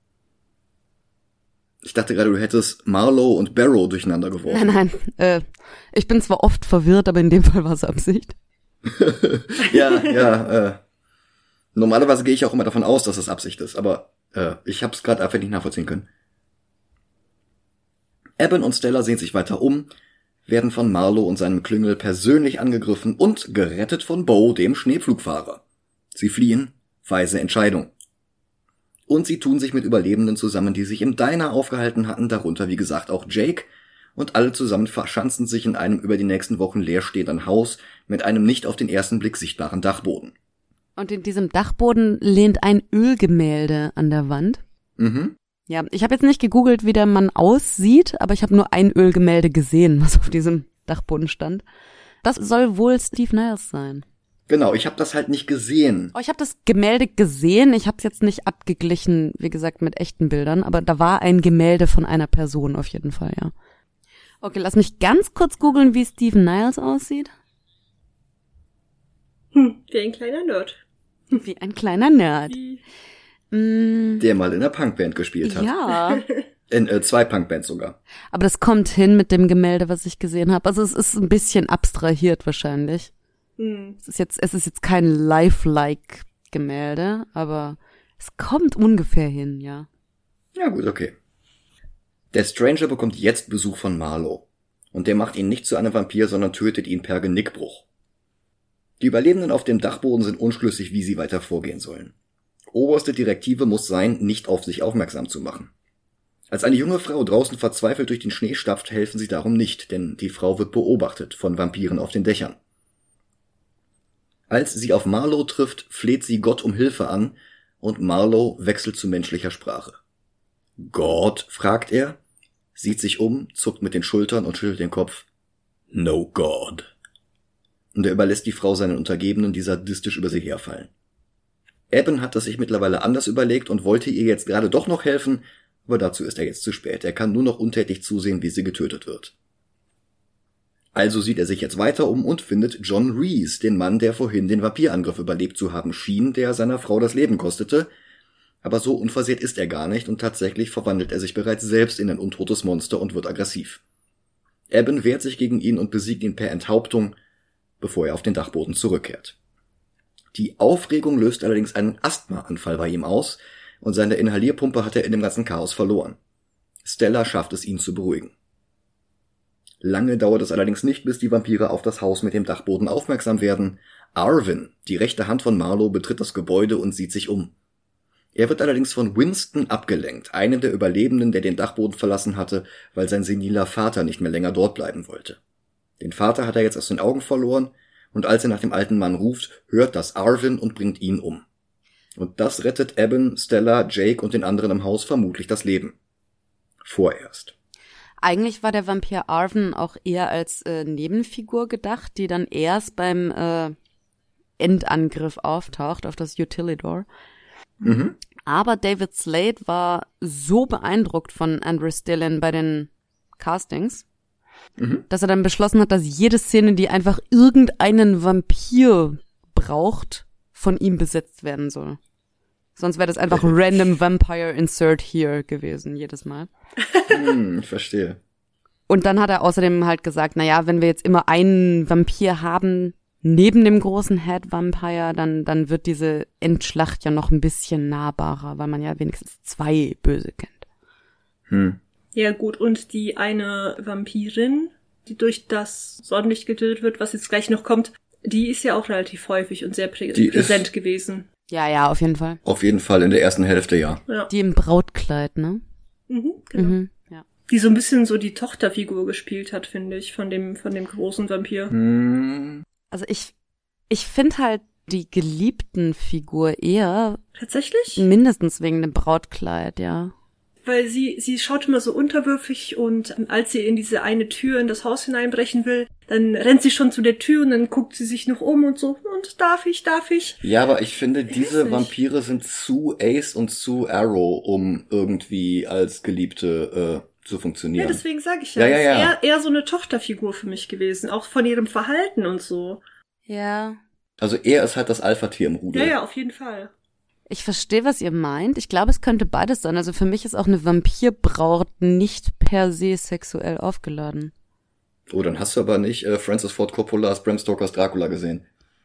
Ich dachte gerade, du hättest Marlowe und Barrow durcheinander geworfen. Nein, ich bin zwar oft verwirrt, aber in dem Fall war es Absicht. Normalerweise gehe ich auch immer davon aus, dass es Absicht ist, aber ich habe es gerade einfach nicht nachvollziehen können. Eben und Stella sehen sich weiter um, werden von Marlowe und seinem Klüngel persönlich angegriffen und gerettet von Bo, dem Schneepflugfahrer. Sie fliehen, weise Entscheidung. Und sie tun sich mit Überlebenden zusammen, die sich im Diner aufgehalten hatten, darunter wie gesagt auch Jake. und alle zusammen verschanzen sich in einem über die nächsten Wochen leerstehenden Haus mit einem nicht auf den ersten Blick sichtbaren Dachboden. Und in diesem Dachboden lehnt ein Ölgemälde an der Wand. Mhm. Ja, ich habe jetzt nicht gegoogelt, wie der Mann aussieht, aber ich habe nur ein Ölgemälde gesehen, was auf diesem Dachboden stand. Das soll wohl Steve Niles sein. Genau, ich habe das halt nicht gesehen. Oh, ich habe das Gemälde gesehen, ich habe es jetzt nicht abgeglichen, wie gesagt, mit echten Bildern, aber da war ein Gemälde von einer Person auf jeden Fall, ja. Okay, lass mich ganz kurz googeln, wie Steve Niles aussieht. Wie ein kleiner Nerd. Wie ein kleiner Nerd. Der mal in einer Punkband gespielt hat. Ja. In 2 Punkbands sogar. Aber das kommt hin mit dem Gemälde, was ich gesehen habe. Also es ist ein bisschen abstrahiert wahrscheinlich. Es ist jetzt kein lifelike Gemälde, aber es kommt ungefähr hin, ja. Ja gut, okay. Der Stranger bekommt jetzt Besuch von Marlowe. Und der macht ihn nicht zu einem Vampir, sondern tötet ihn per Genickbruch. Die Überlebenden auf dem Dachboden sind unschlüssig, wie sie weiter vorgehen sollen. Oberste Direktive muss sein, nicht auf sich aufmerksam zu machen. Als eine junge Frau draußen verzweifelt durch den Schnee stapft, helfen sie darum nicht, denn die Frau wird beobachtet von Vampiren auf den Dächern. Als sie auf Marlowe trifft, fleht sie Gott um Hilfe an und Marlowe wechselt zu menschlicher Sprache. Gott, fragt er, sieht sich um, zuckt mit den Schultern und schüttelt den Kopf. No God. Und er überlässt die Frau seinen Untergebenen, die sadistisch über sie herfallen. Eben hat es sich mittlerweile anders überlegt und wollte ihr jetzt gerade doch noch helfen, aber dazu ist er jetzt zu spät. Er kann nur noch untätig zusehen, wie sie getötet wird. Also sieht er sich jetzt weiter um und findet John Reese, den Mann, der vorhin den Vampirangriff überlebt zu haben schien, der seiner Frau das Leben kostete. Aber so unversehrt ist er gar nicht und tatsächlich verwandelt er sich bereits selbst in ein untotes Monster und wird aggressiv. Eben wehrt sich gegen ihn und besiegt ihn per Enthauptung, bevor er auf den Dachboden zurückkehrt. Die Aufregung löst allerdings einen Asthmaanfall bei ihm aus und seine Inhalierpumpe hat er in dem ganzen Chaos verloren. Stella schafft es, ihn zu beruhigen. Lange dauert es allerdings nicht, bis die Vampire auf das Haus mit dem Dachboden aufmerksam werden. Arvin, die rechte Hand von Marlowe, betritt das Gebäude und sieht sich um. Er wird allerdings von Winston abgelenkt, einem der Überlebenden, der den Dachboden verlassen hatte, weil sein seniler Vater nicht mehr länger dort bleiben wollte. Den Vater hat er jetzt aus den Augen verloren, und als er nach dem alten Mann ruft, hört das Arvin und bringt ihn um. Und das rettet Eben, Stella, Jake und den anderen im Haus vermutlich das Leben. Vorerst. Eigentlich war der Vampir Arvin auch eher als Nebenfigur gedacht, die dann erst beim Endangriff auftaucht auf das Utilidor. Mhm. Aber David Slade war so beeindruckt von Andrew Stillen bei den Castings, dass er dann beschlossen hat, dass jede Szene, die einfach irgendeinen Vampir braucht, von ihm besetzt werden soll. Sonst wäre das einfach random Vampire Insert Here gewesen, jedes Mal. Ich verstehe. Und dann hat er außerdem halt gesagt, naja, wenn wir jetzt immer einen Vampir haben, neben dem großen Head Vampire, dann wird diese Endschlacht ja noch ein bisschen nahbarer, weil man ja wenigstens 2 Böse kennt. Ja gut, und die eine Vampirin, die durch das Sonnenlicht getötet wird, was jetzt gleich noch kommt, die ist ja auch relativ häufig und sehr präsent gewesen. Ja, auf jeden Fall. Auf jeden Fall in der ersten Hälfte, ja. Die im Brautkleid, ne? Genau. Ja. Die so ein bisschen so die Tochterfigur gespielt hat, finde ich, von dem großen Vampir. Also ich finde halt die geliebten Figur eher Tatsächlich? mindestens wegen dem Brautkleid, ja. Weil sie schaut immer so unterwürfig und als sie in diese eine Tür in das Haus hineinbrechen will, dann rennt sie schon zu der Tür und dann guckt sie sich noch um und so, und darf ich? Ja, aber ich finde, diese Vampire sind zu Ace und zu Arrow, um irgendwie als Geliebte zu funktionieren. Ja, deswegen sage ich ja, ist eher so eine Tochterfigur für mich gewesen, auch von ihrem Verhalten und so. Ja. Also er ist halt das Alpha-Tier im Rudel. Ja, auf jeden Fall. Ich verstehe, was ihr meint. Ich glaube, es könnte beides sein. Also für mich ist auch eine Vampirbraut nicht per se sexuell aufgeladen. Oh, dann hast du aber nicht Francis Ford Coppolas Bram Stokers Dracula gesehen.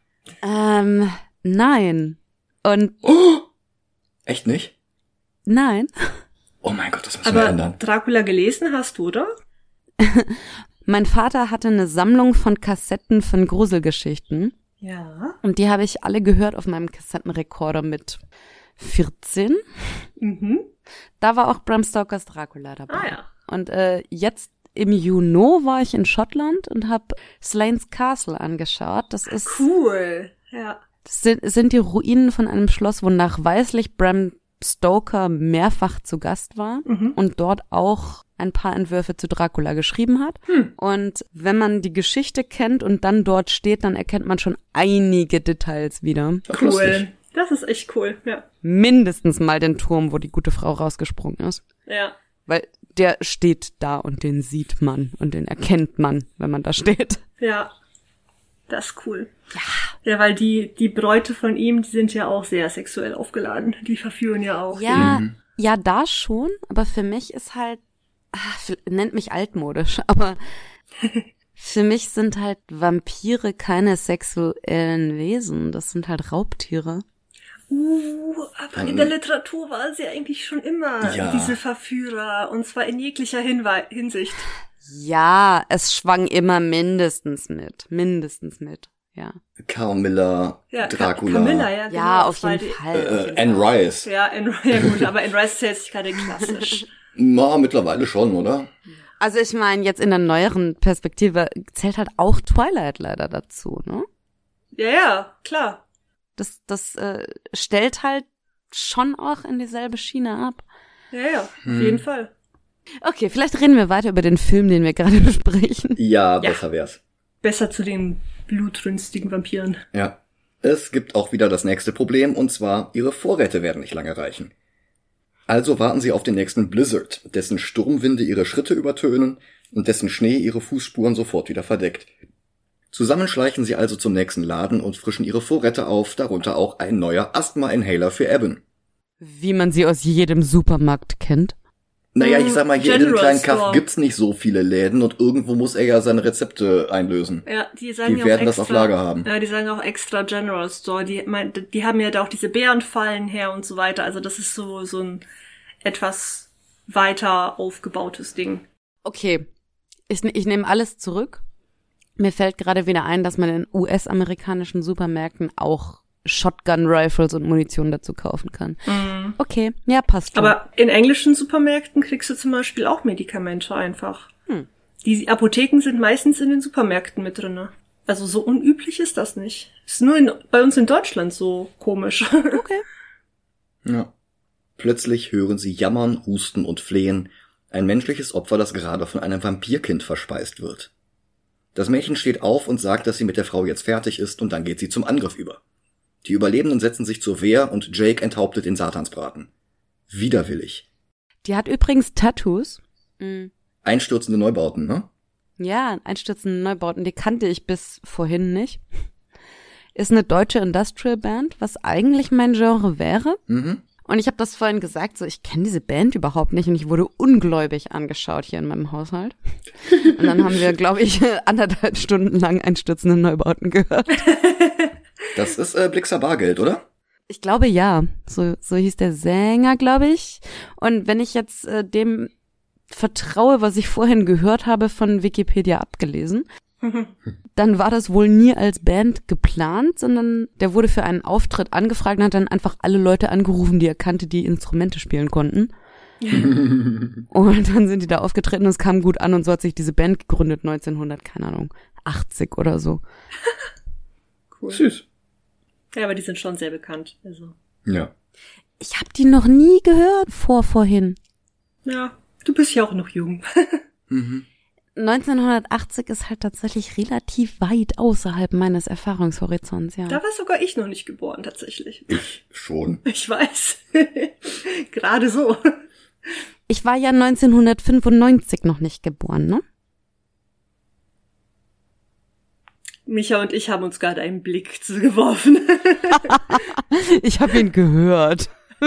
Nein. Und echt nicht? Nein. Oh mein Gott, das müssen wir ändern. Aber Dracula gelesen hast du, oder? Mein Vater hatte eine Sammlung von Kassetten von Gruselgeschichten. Ja. Und die habe ich alle gehört auf meinem Kassettenrekorder mit 14. Da war auch Bram Stokers Dracula dabei. Ah ja. Und jetzt im Juni war ich in Schottland und habe Slains Castle angeschaut. Das ist cool, ja. Das sind die Ruinen von einem Schloss, wo nachweislich Bram Stoker mehrfach zu Gast war und dort auch ein paar Entwürfe zu Dracula geschrieben hat. Und wenn man die Geschichte kennt und dann dort steht, dann erkennt man schon einige Details wieder. Cool. Das ist echt cool, ja. Mindestens mal den Turm, wo die gute Frau rausgesprungen ist. Ja. Weil der steht da und den sieht man und den erkennt man, wenn man da steht. Ja. Das ist cool. Ja, weil die Bräute von ihm, die sind ja auch sehr sexuell aufgeladen. Die verführen ja auch. Ja, da schon, aber für mich ist halt, nennt mich altmodisch, aber für mich sind halt Vampire keine sexuellen Wesen. Das sind halt Raubtiere. Aber in der Literatur war sie eigentlich schon immer diese Verführer, und zwar in jeglicher Hinsicht. Ja, es schwang immer mindestens mit, ja. Carmilla, Dracula. Carmilla, ja, genau. Ja, auf jeden Fall. Anne Rice. Ja, gut, aber Anne Rice zählt sich gerade klassisch. Na, mittlerweile schon, oder? Also ich meine, jetzt in der neueren Perspektive zählt halt auch Twilight leider dazu, ne? Ja, klar. Das stellt halt schon auch in dieselbe Schiene ab. Ja, auf jeden Fall. Okay, vielleicht reden wir weiter über den Film, den wir gerade besprechen. Ja, besser wär's. Besser zu den blutrünstigen Vampiren. Ja. Es gibt auch wieder das nächste Problem, und zwar, ihre Vorräte werden nicht lange reichen. Also warten sie auf den nächsten Blizzard, dessen Sturmwinde ihre Schritte übertönen und dessen Schnee ihre Fußspuren sofort wieder verdeckt. Zusammen schleichen sie also zum nächsten Laden und frischen ihre Vorräte auf, darunter auch ein neuer Asthma-Inhaler für Eben. Wie man sie aus jedem Supermarkt kennt. Naja, ich sag mal, hier in dem General kleinen Store. Kaff gibt's nicht so viele Läden und irgendwo muss er ja seine Rezepte einlösen. Ja, die sagen Die ja werden auch das auf Lager haben. Ja, die sagen auch extra General Store. Die haben ja da auch diese Bärenfallen her und so weiter. Also das ist so ein etwas weiter aufgebautes Ding. Okay, ich nehme alles zurück. Mir fällt gerade wieder ein, dass man in US-amerikanischen Supermärkten auch Shotgun-Rifles und Munition dazu kaufen kann. Okay, ja, passt schon. Aber in englischen Supermärkten kriegst du zum Beispiel auch Medikamente einfach. Die Apotheken sind meistens in den Supermärkten mit drin. Also so unüblich ist das nicht. Ist nur bei uns in Deutschland so komisch. Okay. Ja. Plötzlich hören sie jammern, husten und flehen. Ein menschliches Opfer, das gerade von einem Vampirkind verspeist wird. Das Mädchen steht auf und sagt, dass sie mit der Frau jetzt fertig ist, und dann geht sie zum Angriff über. Die Überlebenden setzen sich zur Wehr und Jake enthauptet den Satansbraten. Widerwillig. Die hat übrigens Tattoos. Einstürzende Neubauten, ne? Ja, einstürzende Neubauten, die kannte ich bis vorhin nicht. Ist eine deutsche Industrial Band, was eigentlich mein Genre wäre. Und ich habe das vorhin gesagt, so ich kenne diese Band überhaupt nicht, und ich wurde ungläubig angeschaut hier in meinem Haushalt. Und dann haben wir, glaube ich, 1,5 Stunden lang einstürzende Neubauten gehört. Das ist Blixer Bargeld, oder? Ich glaube ja, so hieß der Sänger, glaube ich. Und wenn ich jetzt dem vertraue, was ich vorhin gehört habe, von Wikipedia abgelesen, dann war das wohl nie als Band geplant, sondern der wurde für einen Auftritt angefragt und hat dann einfach alle Leute angerufen, die er kannte, die Instrumente spielen konnten. Und dann sind die da aufgetreten und es kam gut an, und so hat sich diese Band gegründet 1900, keine Ahnung, 80 oder so. Cool. Süß. Ja, aber die sind schon sehr bekannt. Also. Ja. Ich habe die noch nie gehört vorhin. Ja, du bist ja auch noch jung. 1980 ist halt tatsächlich relativ weit außerhalb meines Erfahrungshorizonts, ja. Da war sogar ich noch nicht geboren, tatsächlich. Ich schon. Ich weiß. Gerade so. Ich war ja 1995 noch nicht geboren, ne? Micha und ich haben uns gerade einen Blick zugeworfen. Ich habe ihn gehört.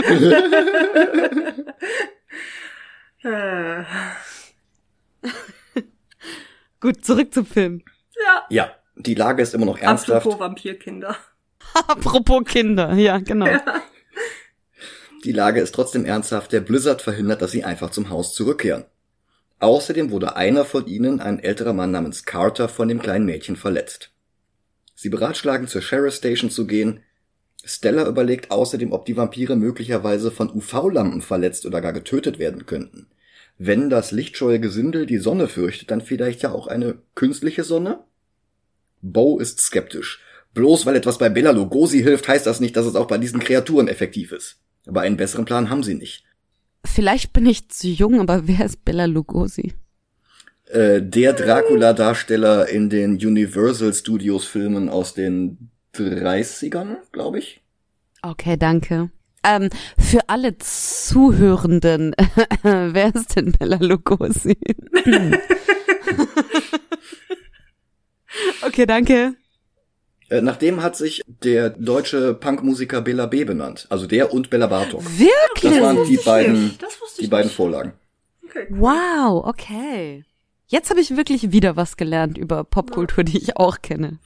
Gut, zurück zum Film. Ja, die Lage ist immer noch ernsthaft. Apropos Vampirkinder. Apropos Kinder, ja, genau. Ja. Die Lage ist trotzdem ernsthaft. Der Blizzard verhindert, dass sie einfach zum Haus zurückkehren. Außerdem wurde einer von ihnen, ein älterer Mann namens Carter, von dem kleinen Mädchen verletzt. Sie beratschlagen, zur Sheriff Station zu gehen. Stella überlegt außerdem, ob die Vampire möglicherweise von UV-Lampen verletzt oder gar getötet werden könnten. wenn das lichtscheue Gesindel die Sonne fürchtet, dann vielleicht ja auch eine künstliche Sonne? Bo ist skeptisch. Bloß weil etwas bei Bela Lugosi hilft, heißt das nicht, dass es auch bei diesen Kreaturen effektiv ist. Aber einen besseren Plan haben sie nicht. Vielleicht bin ich zu jung, aber wer ist Bela Lugosi? Der Dracula-Darsteller in den Universal Studios Filmen aus den 30ern, glaube ich. Okay, danke. Für alle Zuhörenden, wer ist denn Bela Lugosi? Okay, danke. Nachdem hat sich der deutsche Punkmusiker Bela B. benannt. Also der und Bela Bartok. Wirklich? Das waren die beiden nicht. Vorlagen. Okay. Wow, okay. Jetzt habe ich wirklich wieder was gelernt über Popkultur, die ich auch kenne.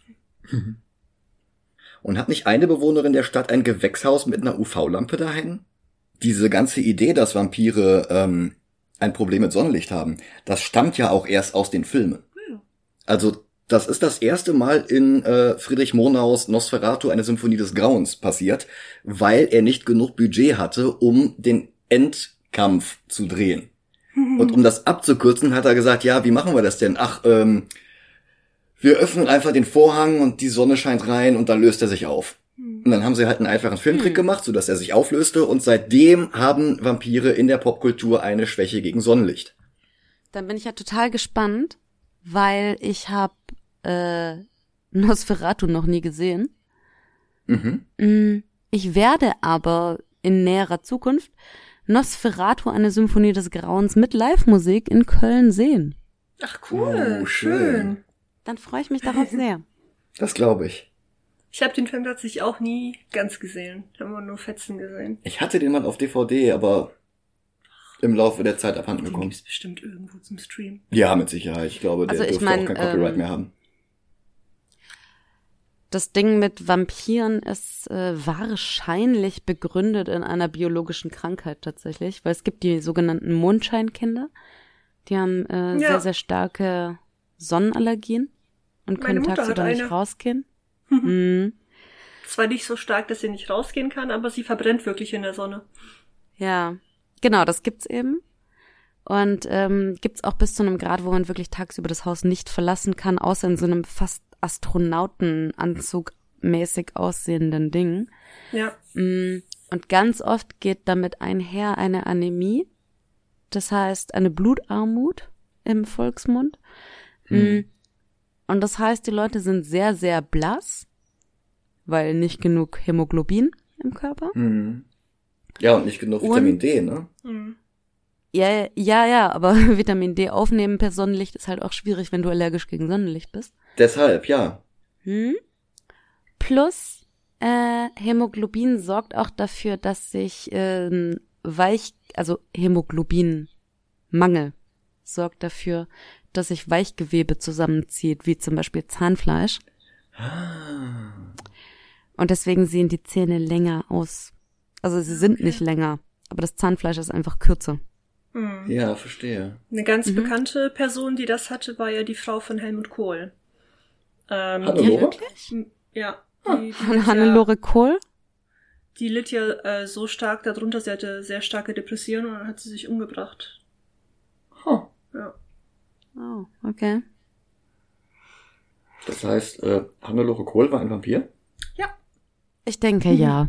Und hat nicht eine Bewohnerin der Stadt ein Gewächshaus mit einer UV-Lampe da hängen? Diese ganze Idee, dass Vampire ein Problem mit Sonnenlicht haben, das stammt ja auch erst aus den Filmen. Ja. Also das ist das erste Mal in Friedrich Murnaus Nosferatu, eine Symphonie des Grauens, passiert, weil er nicht genug Budget hatte, um den Endkampf zu drehen. Und um das abzukürzen, hat er gesagt, ja, wie machen wir das denn? Ach, wir öffnen einfach den Vorhang und die Sonne scheint rein und dann löst er sich auf. Und dann haben sie halt einen einfachen Filmtrick gemacht, sodass er sich auflöste und seitdem haben Vampire in der Popkultur eine Schwäche gegen Sonnenlicht. Dann bin ich ja total gespannt, weil ich habe Nosferatu noch nie gesehen. Mhm. Ich werde aber in näherer Zukunft Nosferatu, eine Symphonie des Grauens mit Live-Musik in Köln sehen. Ach cool, Oh, schön. Dann freue ich mich darauf sehr. Das glaube ich. Ich habe den Film tatsächlich auch nie ganz gesehen. Ich habe immer nur Fetzen gesehen. Ich hatte den mal auf DVD, aber im Laufe der Zeit abhanden Den gekommen. gibt's bestimmt irgendwo zum Stream. Ja, mit Sicherheit. Ich glaube, der Also ich dürfte mein, auch kein Copyright mehr haben. Das Ding mit Vampiren ist wahrscheinlich begründet in einer biologischen Krankheit tatsächlich, weil es gibt die sogenannten Mondscheinkinder. Die haben sehr, sehr starke Sonnenallergien und können Meine Mutter tagsüber hat nicht eine. rausgehen. Mhm. Zwar nicht so stark, dass sie nicht rausgehen kann, aber sie verbrennt wirklich in der Sonne. Ja, genau, das gibt's eben. Und gibt's auch bis zu einem Grad, wo man wirklich tagsüber das Haus nicht verlassen kann, außer in so einem fast Astronautenanzug mäßig aussehenden Ding. Ja. Und ganz oft geht damit einher eine Anämie, das heißt eine Blutarmut im Volksmund. Und das heißt, die Leute sind sehr, sehr blass, weil nicht genug Hämoglobin im Körper. Mhm. Ja, und nicht genug Vitamin D, ne? Mhm. Ja, aber Vitamin D aufnehmen per Sonnenlicht ist halt auch schwierig, wenn du allergisch gegen Sonnenlicht bist. Deshalb, ja. Plus Hämoglobin sorgt auch dafür, dass sich Hämoglobinmangel sorgt dafür, dass sich Weichgewebe zusammenzieht, wie zum Beispiel Zahnfleisch. Und deswegen sehen die Zähne länger aus. Also sie sind nicht länger, aber das Zahnfleisch ist einfach kürzer. Ja, verstehe. Eine ganz bekannte Person, die das hatte, war ja die Frau von Helmut Kohl. Hannelore? Ja. Hannelore Kohl? Die litt ja so stark darunter, sie hatte sehr starke Depressionen und dann hat sie sich umgebracht. Huh. Ja. Oh, okay. Das heißt, Hannelore Kohl war ein Vampir? Ja. Ich denke ja.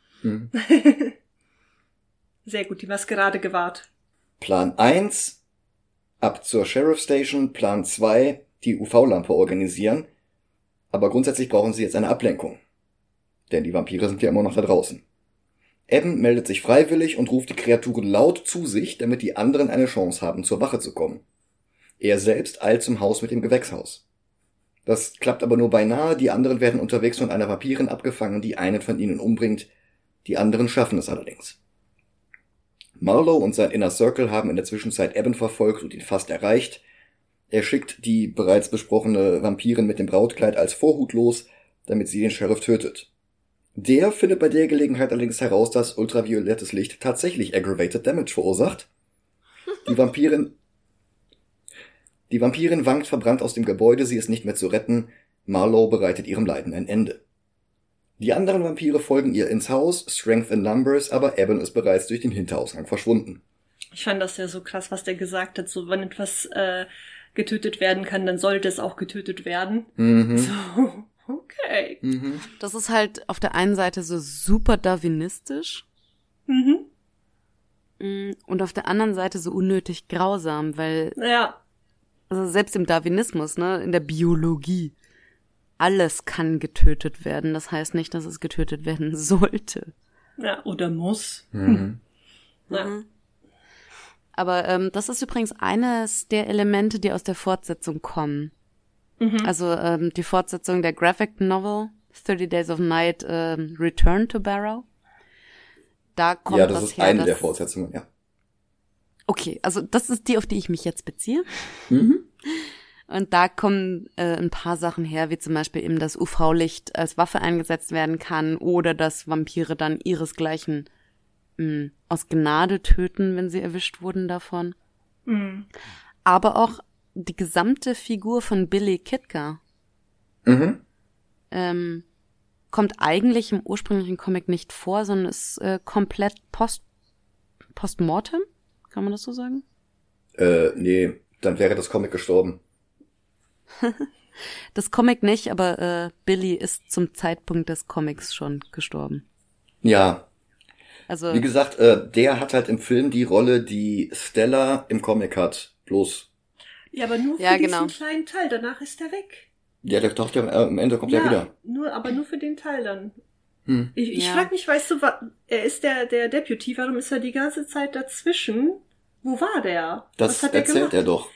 Sehr gut, die Maskerade gewahrt. Plan 1, ab zur Sheriff Station. Plan 2, die UV-Lampe organisieren. Aber grundsätzlich brauchen sie jetzt eine Ablenkung. Denn die Vampire sind ja immer noch da draußen. Eben meldet sich freiwillig und ruft die Kreaturen laut zu sich, damit die anderen eine Chance haben, zur Wache zu kommen. Er selbst eilt zum Haus mit dem Gewächshaus. Das klappt aber nur beinahe, die anderen werden unterwegs von einer Vampirin abgefangen, die einen von ihnen umbringt. Die anderen schaffen es allerdings. Marlowe und sein Inner Circle haben in der Zwischenzeit Eben verfolgt und ihn fast erreicht. Er schickt die bereits besprochene Vampirin mit dem Brautkleid als Vorhut los, damit sie den Sheriff tötet. Der findet bei der Gelegenheit allerdings heraus, dass ultraviolettes Licht tatsächlich aggravated damage verursacht. Die Vampirin wankt verbrannt aus dem Gebäude, sie ist nicht mehr zu retten. Marlowe bereitet ihrem Leiden ein Ende. Die anderen Vampire folgen ihr ins Haus, Strength in Numbers, aber Eben ist bereits durch den Hinterausgang verschwunden. Ich fand das ja so krass, was der gesagt hat. So, wenn etwas getötet werden kann, dann sollte es auch getötet werden. Mhm. So, okay. Mhm. Das ist halt auf der einen Seite so super darwinistisch Mhm. und auf der anderen Seite so unnötig grausam, weil Ja. also selbst im Darwinismus, ne, in der Biologie, alles kann getötet werden. Das heißt nicht, dass es getötet werden sollte. Ja, oder muss. Mhm. Ja. Mhm. Aber das ist übrigens eines der Elemente, die aus der Fortsetzung kommen. Mhm. Also die Fortsetzung der Graphic Novel 30 Days of Night Return to Barrow. Da kommt Ja, das was ist her. eine der Fortsetzungen, ja. Okay, also das ist die, auf die ich mich jetzt beziehe. Mhm. Und da kommen ein paar Sachen her, wie zum Beispiel eben, dass UV-Licht als Waffe eingesetzt werden kann oder dass Vampire dann ihresgleichen aus Gnade töten, wenn sie erwischt wurden davon. Mhm. Aber auch die gesamte Figur von Billy Kitka Mhm. kommt eigentlich im ursprünglichen Comic nicht vor, sondern ist komplett postmortem, kann man das so sagen? Nee, dann wäre das Comic gestorben. Das Comic nicht, aber Billy ist zum Zeitpunkt des Comics schon gestorben. Ja, Also wie gesagt, der hat halt im Film die Rolle, die Stella im Comic hat. Bloß, Ja, aber nur für Ja, diesen genau. kleinen Teil. Danach ist er weg. ja, der taucht ja am Ende kommt ja wieder. Aber nur für den Teil dann. Hm. Ich Ja. frage mich, weißt du, er ist der Deputy, warum ist er die ganze Zeit dazwischen? Wo war der? Das Was hat er erzählt gemacht? er doch.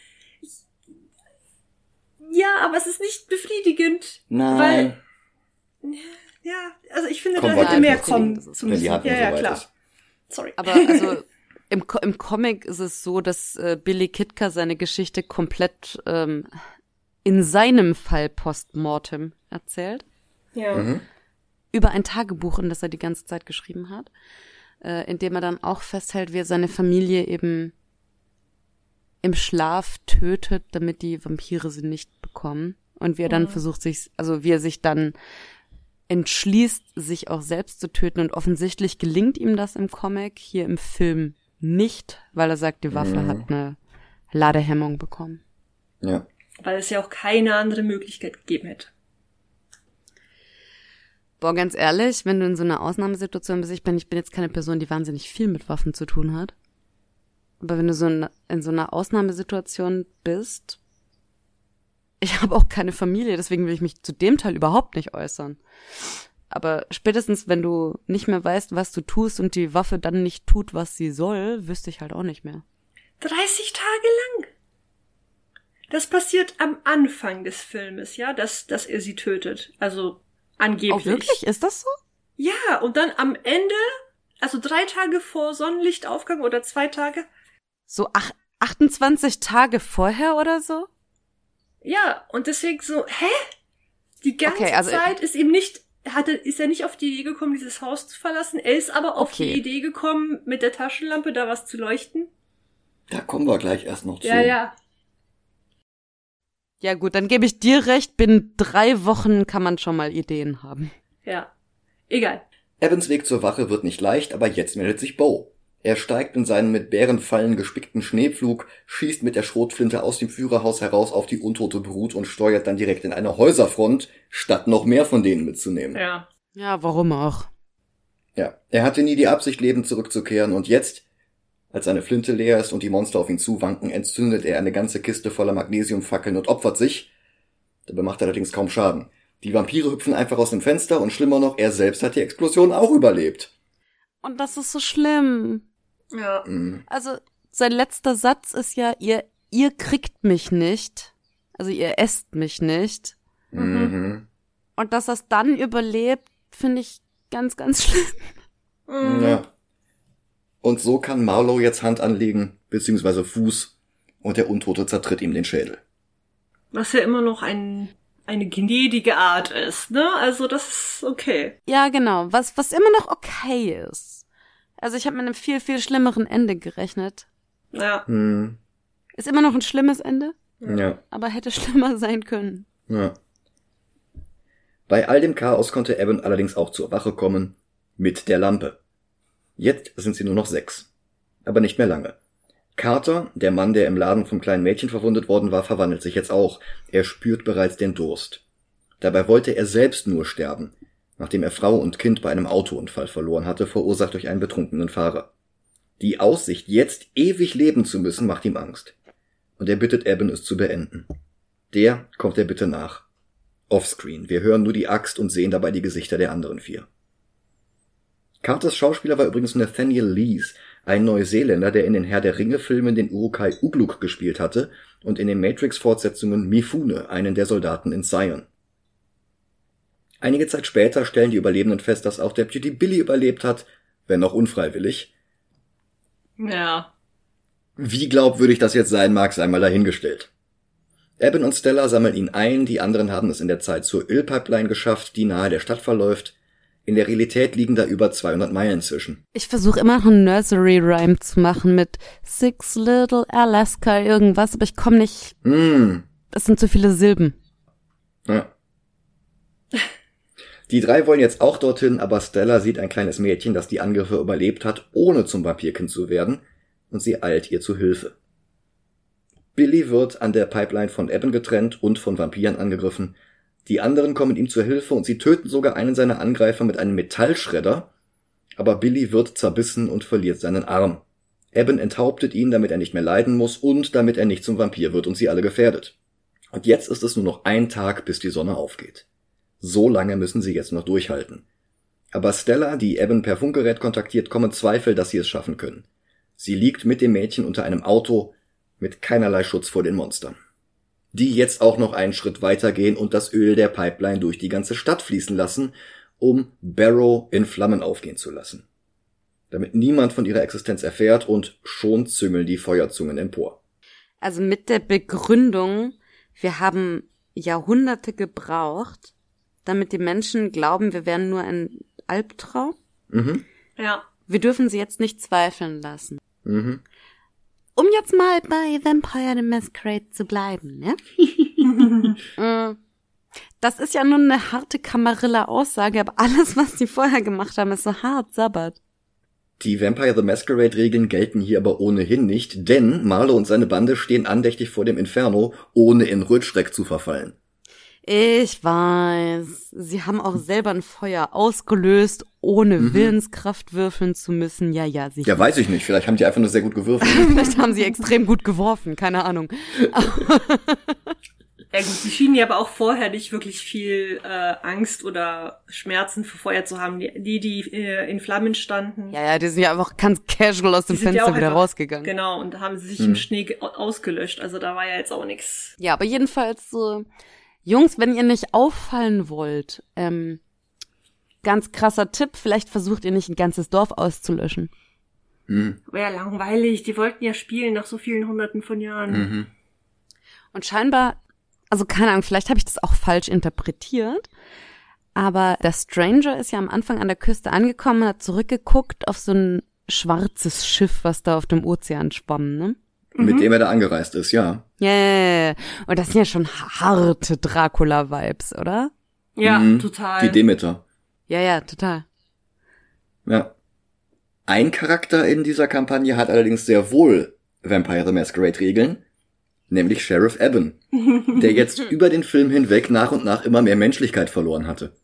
Ja, aber es ist nicht befriedigend. Nein. Ja, also ich finde, Komm, da warte hätte mehr einfach. kommen Das ist- zu Wenn müssen. die Handlung Ja, so weit klar. ist. Sorry. Aber also im Comic ist es so, dass Billy Kitka seine Geschichte komplett in seinem Fall postmortem erzählt. Ja. Mhm. Über ein Tagebuch, in das er die ganze Zeit geschrieben hat, in dem er dann auch festhält, wie er seine Familie eben im Schlaf tötet, damit die Vampire sie nicht bekommen. Und wie er dann versucht, wie er sich dann entschließt, sich auch selbst zu töten. Und offensichtlich gelingt ihm das im Comic, hier im Film nicht, weil er sagt, die Waffe hat eine Ladehemmung bekommen. Ja. Weil es ja auch keine andere Möglichkeit gegeben hätte. Boah, ganz ehrlich, wenn du in so einer Ausnahmesituation bist, ich bin jetzt keine Person, die wahnsinnig viel mit Waffen zu tun hat. Aber wenn du in so einer Ausnahmesituation bist, ich habe auch keine Familie, deswegen will ich mich zu dem Teil überhaupt nicht äußern. Aber spätestens, wenn du nicht mehr weißt, was du tust und die Waffe dann nicht tut, was sie soll, wüsste ich halt auch nicht mehr. 30 Tage lang. Das passiert am Anfang des Filmes, ja, dass er sie tötet. Also angeblich. Oh, wirklich? Ist das so? Ja, und dann am Ende, also 3 Tage vor Sonnenlichtaufgang oder 2 Tage. So 28 Tage vorher oder so? Ja, und deswegen so, hä? Die ganze Okay, also- Zeit ist er nicht auf die Idee gekommen, dieses Haus zu verlassen. Er ist aber auf die Idee gekommen, mit der Taschenlampe da was zu leuchten. Da kommen wir gleich erst noch zu. Ja. Ja gut, dann gebe ich dir recht, binnen 3 Wochen kann man schon mal Ideen haben. Ja. Egal. Evans Weg zur Wache wird nicht leicht, aber jetzt meldet sich Bo. Er steigt in seinen mit Bärenfallen gespickten Schneepflug, schießt mit der Schrotflinte aus dem Führerhaus heraus auf die untote Brut und steuert dann direkt in eine Häuserfront, statt noch mehr von denen mitzunehmen. Ja. Ja, warum auch? Ja, er hatte nie die Absicht, lebend zurückzukehren und jetzt, als seine Flinte leer ist und die Monster auf ihn zuwanken, entzündet er eine ganze Kiste voller Magnesiumfackeln und opfert sich. Dabei macht er allerdings kaum Schaden. Die Vampire hüpfen einfach aus dem Fenster und schlimmer noch, er selbst hat die Explosion auch überlebt. Und das ist so schlimm. Ja. Also, sein letzter Satz ist ja, ihr kriegt mich nicht. Also, ihr esst mich nicht. Mhm. Und dass das dann überlebt, finde ich ganz, ganz schlimm. Ja. Und so kann Marlowe jetzt Hand anlegen, beziehungsweise Fuß, und der Untote zertritt ihm den Schädel. Was ja immer noch eine gnädige Art ist, ne? Also das ist okay. Ja, genau. Was immer noch okay ist. Also, ich habe mit einem viel, viel schlimmeren Ende gerechnet. Ja. Ist immer noch ein schlimmes Ende, Ja. aber hätte schlimmer sein können. Ja. Bei all dem Chaos konnte Evan allerdings auch zur Wache kommen, mit der Lampe. Jetzt sind sie nur noch 6. Aber nicht mehr lange. Carter, der Mann, der im Laden vom kleinen Mädchen verwundet worden war, verwandelt sich jetzt auch. Er spürt bereits den Durst. Dabei wollte er selbst nur sterben, nachdem er Frau und Kind bei einem Autounfall verloren hatte, verursacht durch einen betrunkenen Fahrer. Die Aussicht, jetzt ewig leben zu müssen, macht ihm Angst. Und er bittet Eben, es zu beenden. Der kommt der Bitte nach. Offscreen. Wir hören nur die Axt und sehen dabei die Gesichter der anderen 4. Carters Schauspieler war übrigens Nathaniel Lees, ein Neuseeländer, der in den Herr der Ringe-Filmen den Uruk-hai Ugluk gespielt hatte und in den Matrix-Fortsetzungen Mifune, einen der Soldaten in Zion. Einige Zeit später stellen die Überlebenden fest, dass auch Deputy Billy überlebt hat, wenn auch unfreiwillig. Ja. Wie glaubwürdig das jetzt sein mag, sei mal dahingestellt. Eben und Stella sammeln ihn ein, die anderen haben es in der Zeit zur Ölpipeline geschafft, die nahe der Stadt verläuft. In der Realität liegen da über 200 Meilen zwischen. Ich versuche immer noch einen Nursery-Rhyme zu machen mit Six Little Alaska irgendwas, aber ich komme nicht... Das sind zu viele Silben. Ja. Die 3 wollen jetzt auch dorthin, aber Stella sieht ein kleines Mädchen, das die Angriffe überlebt hat, ohne zum Vampirkind zu werden, und sie eilt ihr zu Hilfe. Billy wird an der Pipeline von Eben getrennt und von Vampiren angegriffen. Die anderen kommen ihm zur Hilfe und sie töten sogar einen seiner Angreifer mit einem Metallschredder, aber Billy wird zerbissen und verliert seinen Arm. Eben enthauptet ihn, damit er nicht mehr leiden muss und damit er nicht zum Vampir wird und sie alle gefährdet. Und jetzt ist es nur noch ein Tag, bis die Sonne aufgeht. So lange müssen sie jetzt noch durchhalten. Aber Stella, die Eben per Funkgerät kontaktiert, kommen Zweifel, dass sie es schaffen können. Sie liegt mit dem Mädchen unter einem Auto mit keinerlei Schutz vor den Monstern, die jetzt auch noch einen Schritt weitergehen und das Öl der Pipeline durch die ganze Stadt fließen lassen, um Barrow in Flammen aufgehen zu lassen. Damit niemand von ihrer Existenz erfährt und schon züngeln die Feuerzungen empor. Also mit der Begründung, wir haben Jahrhunderte gebraucht, damit die Menschen glauben, wir wären nur ein Albtraum. Mhm. Ja. Wir dürfen sie jetzt nicht zweifeln lassen. Mhm. Um jetzt mal bei Vampire the Masquerade zu bleiben, ne? Das ist ja nur eine harte Camarilla-Aussage, aber alles, was die vorher gemacht haben, ist so hart Sabbat. Die Vampire the Masquerade-Regeln gelten hier aber ohnehin nicht, denn Marlowe und seine Bande stehen andächtig vor dem Inferno, ohne in Rötschreck zu verfallen. Ich weiß. Sie haben auch selber ein Feuer ausgelöst, ohne Willenskraft würfeln zu müssen. Ja, sicher. Ja, weiß ich nicht. Vielleicht haben die einfach nur sehr gut gewürfelt. Vielleicht haben sie extrem gut geworfen. Keine Ahnung. Ja gut, sie schienen ja aber auch vorher nicht wirklich viel Angst oder Schmerzen vor Feuer zu haben. Die in Flammen standen. Ja, die sind ja einfach ganz casual aus dem Fenster wieder einfach rausgegangen. Genau, und haben sich im Schnee ausgelöscht. Also da war ja jetzt auch nichts. Ja, aber jedenfalls so... Jungs, wenn ihr nicht auffallen wollt, ganz krasser Tipp, vielleicht versucht ihr nicht ein ganzes Dorf auszulöschen. Wäre langweilig, die wollten ja spielen nach so vielen Hunderten von Jahren. Und scheinbar, also keine Ahnung, vielleicht habe ich das auch falsch interpretiert, aber der Stranger ist ja am Anfang an der Küste angekommen und hat zurückgeguckt auf so ein schwarzes Schiff, was da auf dem Ozean schwamm, ne? Mit dem er da angereist ist, ja. Yeah. Und das sind ja schon harte Dracula-Vibes, oder? Ja, total. Die Demeter. Ja, total. Ja. Ein Charakter in dieser Kampagne hat allerdings sehr wohl Vampire the Masquerade-Regeln, nämlich Sheriff Eben, der jetzt über den Film hinweg nach und nach immer mehr Menschlichkeit verloren hatte.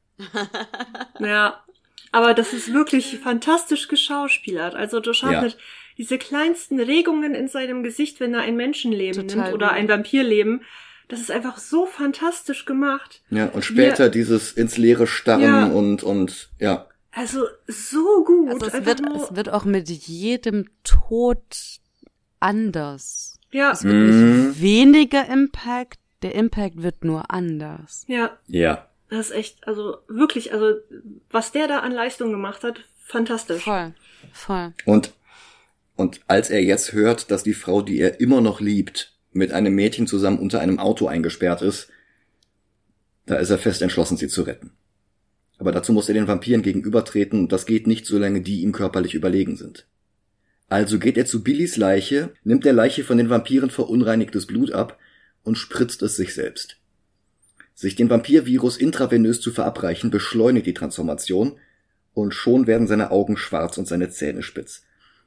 Ja, aber das ist wirklich fantastisch geschauspielert. Also du schaust halt diese kleinsten Regungen in seinem Gesicht, wenn er ein Menschenleben nimmt oder ein Vampirleben. Das ist einfach so fantastisch gemacht. Ja, und später dieses ins Leere starren und ja. Also so gut. Also es wird auch mit jedem Tod anders. Ja. Es wird nicht weniger Impact, der Impact wird nur anders. Ja. Ja. Das ist echt, also wirklich, also was der da an Leistung gemacht hat, fantastisch. Voll. Und als er jetzt hört, dass die Frau, die er immer noch liebt, mit einem Mädchen zusammen unter einem Auto eingesperrt ist, da ist er fest entschlossen, sie zu retten. Aber dazu muss er den Vampiren gegenübertreten und das geht nicht, solange die ihm körperlich überlegen sind. Also geht er zu Billys Leiche, nimmt der Leiche von den Vampiren verunreinigtes Blut ab und spritzt es sich selbst. Sich den Vampirvirus intravenös zu verabreichen, beschleunigt die Transformation und schon werden seine Augen schwarz und seine Zähne spitz.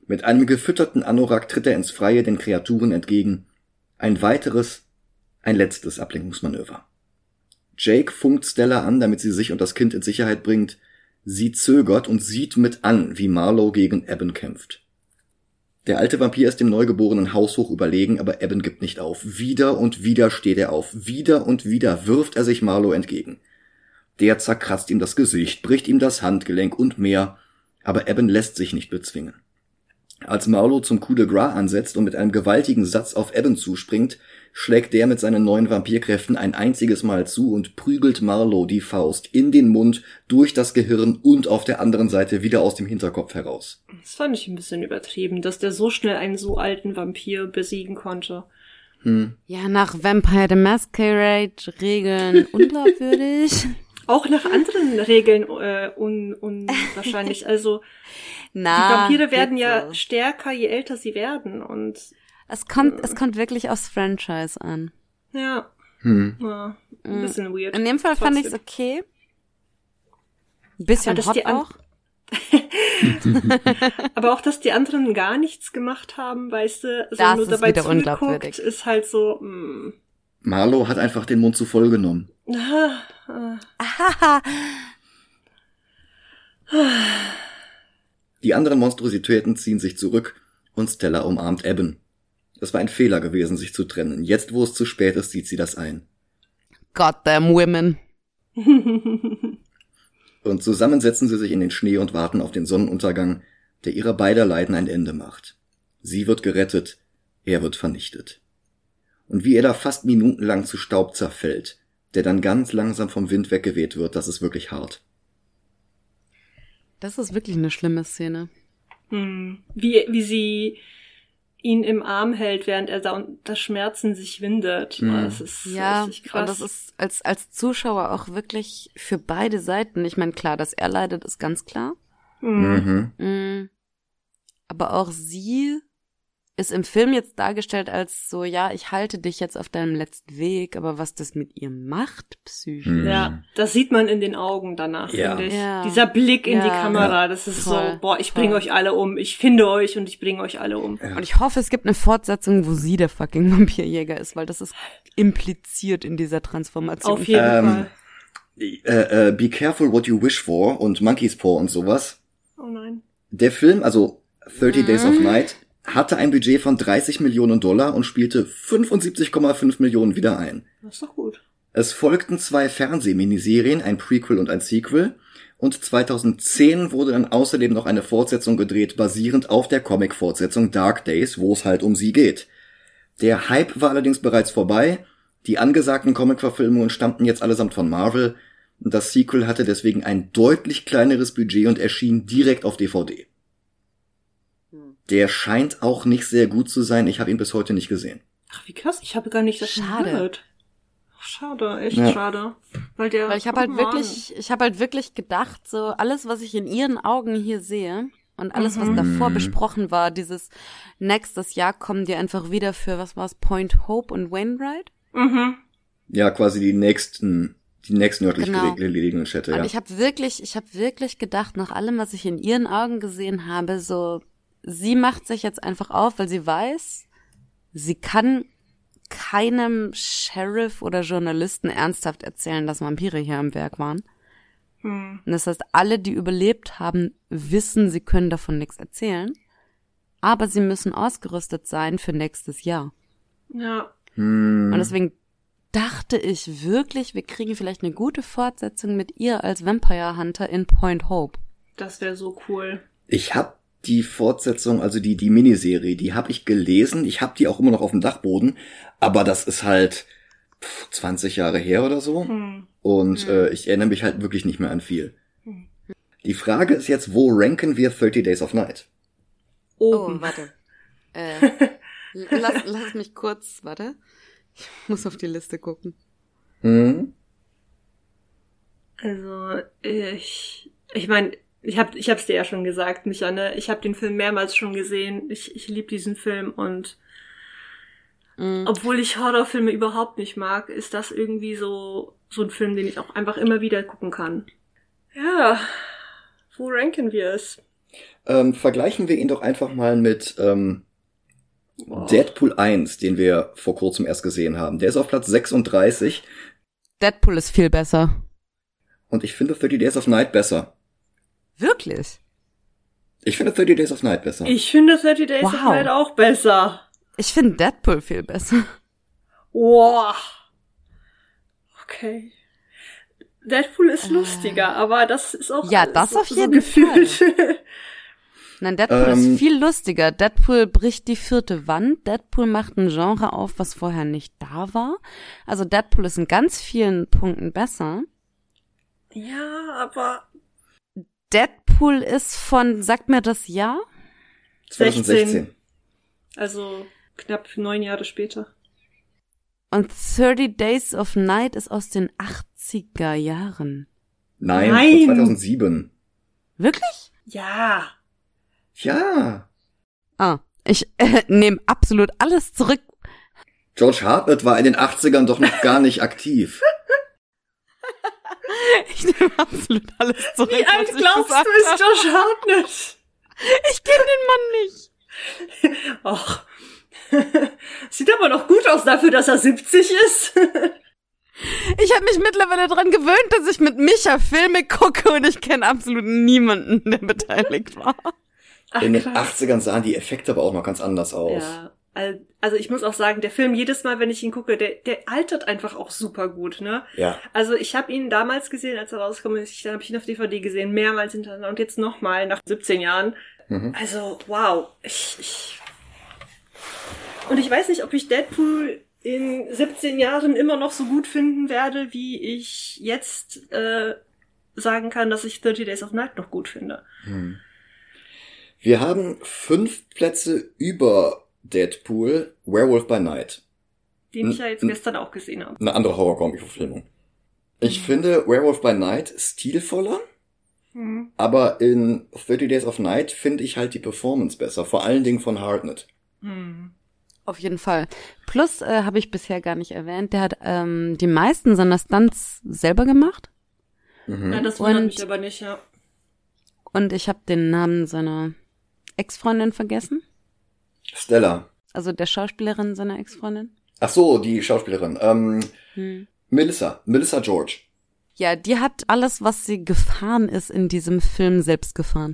Mit einem gefütterten Anorak tritt er ins Freie den Kreaturen entgegen. Ein letztes Ablenkungsmanöver. Jake funkt Stella an, damit sie sich und das Kind in Sicherheit bringt. Sie zögert und sieht mit an, wie Marlowe gegen Eben kämpft. Der alte Vampir ist dem Neugeborenen haushoch überlegen, aber Eben gibt nicht auf. Wieder und wieder steht er auf. Wieder und wieder wirft er sich Marlowe entgegen. Der zerkratzt ihm das Gesicht, bricht ihm das Handgelenk und mehr, aber Eben lässt sich nicht bezwingen. Als Marlowe zum Coup de Gras ansetzt und mit einem gewaltigen Satz auf Eben zuspringt, schlägt der mit seinen neuen Vampirkräften ein einziges Mal zu und prügelt Marlowe die Faust in den Mund, durch das Gehirn und auf der anderen Seite wieder aus dem Hinterkopf heraus. Das fand ich ein bisschen übertrieben, dass der so schnell einen so alten Vampir besiegen konnte. Ja, nach Vampire the Masquerade-Regeln unglaubwürdig. Auch nach anderen Regeln unwahrscheinlich. Also die Vampire werden ja so stärker, je älter sie werden. Und es kommt wirklich aufs Franchise an. ja, ja ein bisschen weird. In dem Fall fand ich es okay. Ein bisschen hot auch. Aber auch, dass die anderen gar nichts gemacht haben, weißt du, also Das nur ist dabei wieder zugeguckt, unglaubwürdig. ist halt so, Marlowe hat einfach den Mund zu voll genommen. Die anderen Monstrositäten ziehen sich zurück und Stella umarmt Eben. Es war ein Fehler gewesen, sich zu trennen. Jetzt, wo es zu spät ist, sieht sie das ein. Goddamn women. Und zusammen setzen sie sich in den Schnee und warten auf den Sonnenuntergang, der ihrer beider Leiden ein Ende macht. Sie wird gerettet, er wird vernichtet. Und wie er da fast minutenlang zu Staub zerfällt, der dann ganz langsam vom Wind weggeweht wird, das ist wirklich hart. Das ist wirklich eine schlimme Szene. Wie sie ihn im Arm hält, während er da unter Schmerzen sich windet. Das ist richtig krass. Und das ist als Zuschauer auch wirklich für beide Seiten. Ich meine, klar, dass er leidet, ist ganz klar. Aber auch sie ist im Film jetzt dargestellt als so, ja, ich halte dich jetzt auf deinem letzten Weg, aber was das mit ihr macht, psychisch. Ja, das sieht man in den Augen danach, finde ich. Ja. Dieser Blick in die Kamera, das ist voll, so, boah, ich bringe euch alle um, ich finde euch und ich bringe euch alle um. Ja. Und ich hoffe, es gibt eine Fortsetzung, wo sie der fucking Vampirjäger ist, weil das ist impliziert in dieser Transformation. Auf jeden Fall. Be careful what you wish for und Monkey's Paw und sowas. Oh nein. Der Film, also 30 Days of Night, hatte ein Budget von $30 Millionen und spielte 75,5 Millionen wieder ein. Das ist doch gut. Es folgten 2 Fernsehminiserien, ein Prequel und ein Sequel, und 2010 wurde dann außerdem noch eine Fortsetzung gedreht, basierend auf der Comic-Fortsetzung Dark Days, wo es halt um sie geht. Der Hype war allerdings bereits vorbei, die angesagten Comic-Verfilmungen stammten jetzt allesamt von Marvel, und das Sequel hatte deswegen ein deutlich kleineres Budget und erschien direkt auf DVD. Der scheint auch nicht sehr gut zu sein. Ich habe ihn bis heute nicht gesehen. Ach, wie krass. Ich habe gar nicht das gehört. Schade, echt schade. Weil ich habe halt wirklich gedacht, so alles, was ich in ihren Augen hier sehe und alles, was davor besprochen war, dieses nächstes Jahr kommen die einfach wieder für, was war's, Point Hope und Wainwright? Ja, quasi die nächsten örtlich gelegenen Städte, ja. Und ich habe wirklich gedacht, nach allem, was ich in ihren Augen gesehen habe, so, sie macht sich jetzt einfach auf, weil sie weiß, sie kann keinem Sheriff oder Journalisten ernsthaft erzählen, dass Vampire hier am Werk waren. Und das heißt, alle, die überlebt haben, wissen, sie können davon nichts erzählen. Aber sie müssen ausgerüstet sein für nächstes Jahr. Ja. Und deswegen dachte ich wirklich, wir kriegen vielleicht eine gute Fortsetzung mit ihr als Vampire Hunter in Point Hope. Das wäre so cool. Ich habe die Fortsetzung, also die Miniserie, die habe ich gelesen. Ich habe die auch immer noch auf dem Dachboden. Aber das ist halt 20 Jahre her oder so. Und ich erinnere mich halt wirklich nicht mehr an viel. Die Frage ist jetzt, wo ranken wir 30 Days of Night? Oben. Oh, warte. Lass mich kurz, warte. Ich muss auf die Liste gucken. Also, ich meine, ich hab's dir ja schon gesagt, Micha, ne? Ich habe den Film mehrmals schon gesehen. Ich liebe diesen Film und obwohl ich Horrorfilme überhaupt nicht mag, ist das irgendwie so ein Film, den ich auch einfach immer wieder gucken kann. Ja, wo ranken wir es? Vergleichen wir ihn doch einfach mal mit Deadpool 1, den wir vor kurzem erst gesehen haben. Der ist auf Platz 36. Deadpool ist viel besser. Und ich finde 30 Days of Night besser. Wirklich? Ich finde 30 Days of Night besser. Ich finde 30 Days of Night auch besser. Ich finde Deadpool viel besser. Wow. Okay. Deadpool ist lustiger, aber das ist auch ja, das auf jeden gefühlt. Fall. Nein, Deadpool ist viel lustiger. Deadpool bricht die vierte Wand. Deadpool macht ein Genre auf, was vorher nicht da war. Also Deadpool ist in ganz vielen Punkten besser. Ja, aber Deadpool ist von, sagt mir das Jahr? 2016. Also knapp 9 Jahre später. Und 30 Days of Night ist aus den 80er Jahren. Nein, von 2007. Wirklich? Ja. Ja. Ich nehme absolut alles zurück. George Hartnett war in den 80ern doch noch gar nicht aktiv. Ich nehme absolut alles zurück. Wie alt glaubst du, ist George Hartnett? Ich kenne den Mann nicht. Ach. Sieht aber noch gut aus dafür, dass er 70 ist. Ich habe mich mittlerweile daran gewöhnt, dass ich mit Micha Filme gucke und ich kenne absolut niemanden, der beteiligt war. Ach, in den krass. 80ern sahen die Effekte aber auch noch ganz anders aus. Ja, also ich muss auch sagen, der Film, jedes Mal, wenn ich ihn gucke, der altert einfach auch super gut, ne? Ja. Also ich habe ihn damals gesehen, als er rausgekommen ist, dann habe ich ihn auf DVD gesehen, mehrmals hintereinander und jetzt nochmal nach 17 Jahren. Mhm. Also, wow. Und ich weiß nicht, ob ich Deadpool in 17 Jahren immer noch so gut finden werde, wie ich jetzt sagen kann, dass ich 30 Days of Night noch gut finde. Wir haben 5 Plätze über Deadpool, Werewolf by Night. Den ich ja jetzt gestern auch gesehen habe. Eine andere Horror-Comic-Verfilmung. Ich finde Werewolf by Night stilvoller, aber in 30 Days of Night finde ich halt die Performance besser, vor allen Dingen von Hartnett. Auf jeden Fall. Plus, habe ich bisher gar nicht erwähnt, der hat die meisten seiner Stunts selber gemacht. Ja, das wundert mich aber nicht, ja. Und ich habe den Namen seiner Ex-Freundin vergessen. Stella. Also der Schauspielerin seiner Ex-Freundin. Ach so, die Schauspielerin. Melissa George. Ja, die hat alles, was sie gefahren ist in diesem Film, selbst gefahren.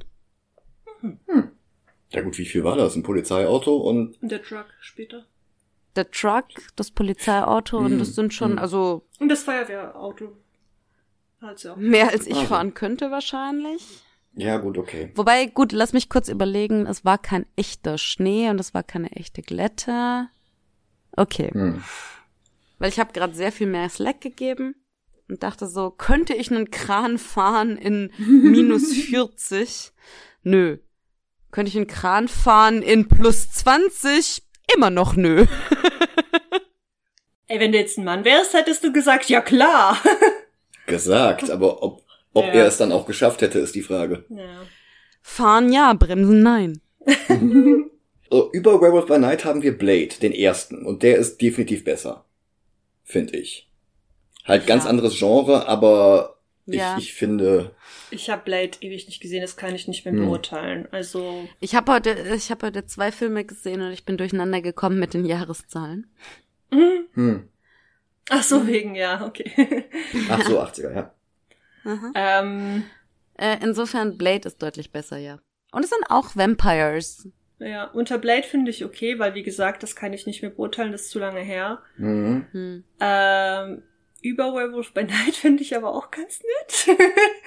Ja gut, wie viel war das? Ein Polizeiauto und... Und der Truck später. Der Truck, das Polizeiauto und das sind schon, also... Und das Feuerwehrauto. Hat's ja auch. Mehr als ich fahren könnte wahrscheinlich. Ja gut, okay. Wobei, gut, lass mich kurz überlegen, es war kein echter Schnee und es war keine echte Glätte. Okay. Weil ich habe gerade sehr viel mehr Slack gegeben und dachte so, könnte ich einen Kran fahren in minus 40? Nö. Könnte ich einen Kran fahren in plus 20? Immer noch nö. Ey, wenn du jetzt ein Mann wärst, hättest du gesagt, ja klar. Gesagt, aber ob er es dann auch geschafft hätte, ist die Frage. Ja. Fahren ja, bremsen nein. So, über Werewolf by Night haben wir Blade, den ersten. Und der ist definitiv besser. Finde ich. Halt ganz anderes Genre, aber ich finde... Ich habe Blade ewig nicht gesehen, das kann ich nicht mehr beurteilen. Also Ich habe heute 2 Filme gesehen und ich bin durcheinander gekommen mit den Jahreszahlen. Ach so, wegen, ja, okay. Ach so, 80er, ja. Insofern Blade ist deutlich besser, ja. Und es sind auch Vampires. Ja, unter Blade finde ich okay, weil wie gesagt, das kann ich nicht mehr beurteilen, das ist zu lange her. Über Werewolf by Night finde ich aber auch ganz nett.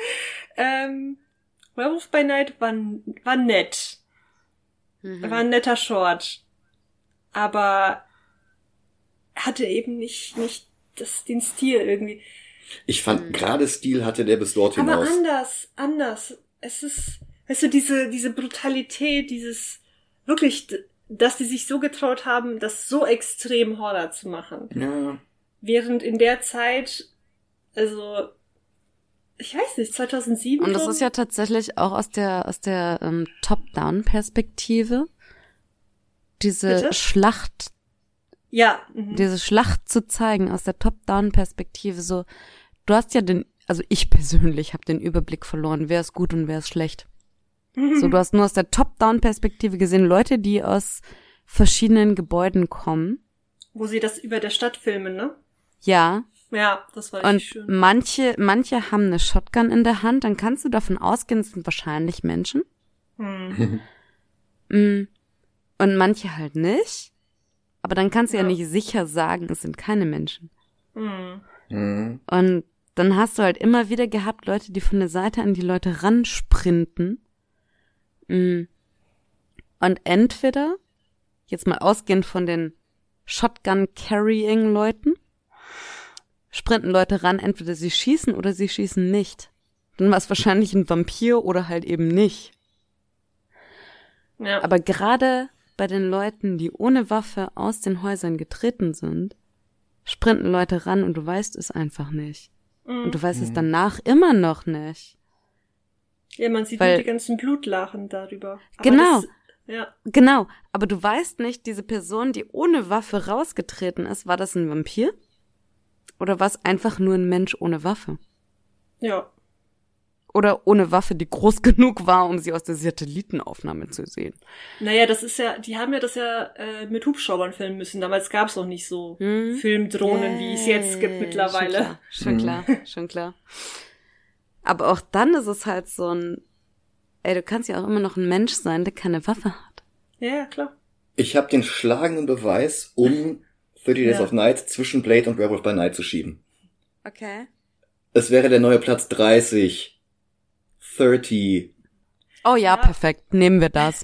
Werewolf by Night war nett. War ein netter Short. Aber hatte eben nicht den Stil irgendwie. Ich fand, gerade Stil hatte der bis dort Aber hinaus. anders. Es ist, weißt du, diese Brutalität, dieses, wirklich, dass die sich so getraut haben, das so extrem Horror zu machen. Ja. Während in der Zeit, also, ich weiß nicht, 2007. Und das ist ja tatsächlich auch aus der Top-Down-Perspektive. Diese Bitte? Schlacht. Ja. Diese Schlacht zu zeigen aus der Top-Down-Perspektive, so, du hast ja also ich persönlich habe den Überblick verloren, wer ist gut und wer ist schlecht. So, du hast nur aus der Top-Down-Perspektive gesehen, Leute, die aus verschiedenen Gebäuden kommen. Wo sie das über der Stadt filmen, ne? Ja. Ja, das war Und richtig schön. manche haben eine Shotgun in der Hand, dann kannst du davon ausgehen, es sind wahrscheinlich Menschen. Und manche halt nicht. Aber dann kannst du ja nicht sicher sagen, es sind keine Menschen. Und dann hast du halt immer wieder gehabt, Leute, die von der Seite an die Leute ransprinten. Und entweder, jetzt mal ausgehend von den Shotgun-Carrying-Leuten, sprinten Leute ran, entweder sie schießen oder sie schießen nicht. Dann war es wahrscheinlich ein Vampir oder halt eben nicht. Ja. Aber gerade bei den Leuten, die ohne Waffe aus den Häusern getreten sind, sprinten Leute ran und du weißt es einfach nicht. Und du weißt es danach immer noch nicht. Ja, man sieht Weil- nur die ganzen Blutlachen darüber. Aber Genau. Ja. Genau, aber du weißt nicht, diese Person, die ohne Waffe rausgetreten ist, war das ein Vampir? Oder war es einfach nur ein Mensch ohne Waffe? Ja. Oder ohne Waffe, die groß genug war, um sie aus der Satellitenaufnahme zu sehen? Naja, das ist ja, die haben ja das ja mit Hubschraubern filmen müssen. Damals gab's noch nicht so Filmdrohnen, wie es jetzt gibt mittlerweile. Schon klar. Aber auch dann ist es halt so ein, du kannst ja auch immer noch ein Mensch sein, der keine Waffe hat. Ja, klar. Ich habe den schlagenden Beweis, um 30 Days of Night zwischen Blade und Werewolf by Night zu schieben. Okay. Es wäre der neue Platz 30. 30. Oh ja, perfekt. Nehmen wir das.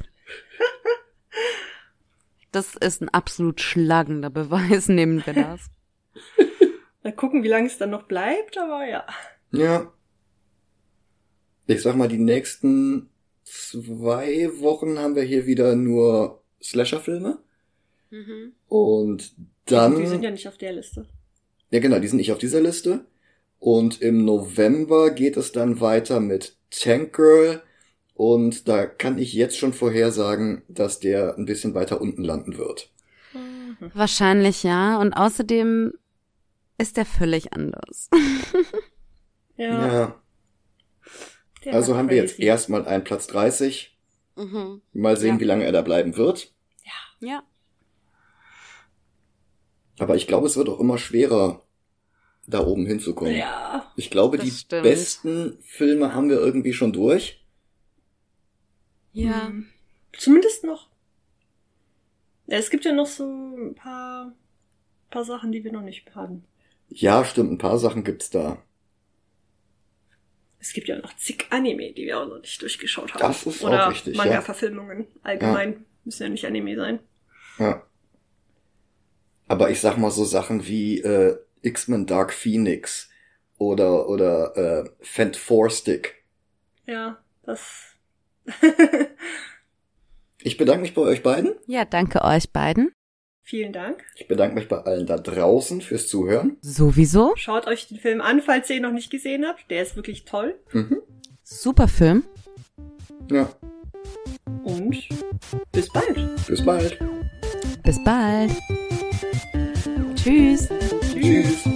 Das ist ein absolut schlagender Beweis. Nehmen wir das. Mal gucken, wie lange es dann noch bleibt, aber ja. Ja. Ich sag mal, die nächsten 2 Wochen haben wir hier wieder nur Slasher-Filme. Und dann... Die sind ja nicht auf der Liste. Ja, genau, die sind nicht auf dieser Liste. Und im November geht es dann weiter mit Tank Girl. Und da kann ich jetzt schon vorhersagen, dass der ein bisschen weiter unten landen wird. Wahrscheinlich ja. Und außerdem ist der völlig anders. Ja. Der Also war haben wir jetzt crazy. erstmal einen Platz 30. Mal sehen, Ja. wie lange er da bleiben wird. Ja. Aber ich glaube, es wird auch immer schwerer, da oben hinzukommen. Ja. Ich glaube, Das die stimmt. besten Filme haben wir irgendwie schon durch. Ja. Zumindest noch. Ja, es gibt ja noch so ein paar Sachen, die wir noch nicht hatten. Ja, stimmt, ein paar Sachen gibt's da. Es gibt ja noch zig Anime, die wir auch noch nicht durchgeschaut haben. Das ist auch Oder richtig, Manga-Verfilmungen allgemein. Müssen ja nicht Anime sein. Ja. Aber ich sag mal so Sachen wie X-Men Dark Phoenix oder Fant Four Stick. Ja, das... Ich bedanke mich bei euch beiden. Ja, danke euch beiden. Vielen Dank. Ich bedanke mich bei allen da draußen fürs Zuhören. Sowieso. Schaut euch den Film an, falls ihr ihn noch nicht gesehen habt. Der ist wirklich toll. Super Film. Ja, Und bis bald. bis bald. Bis bald. Tschüss. Tschüss.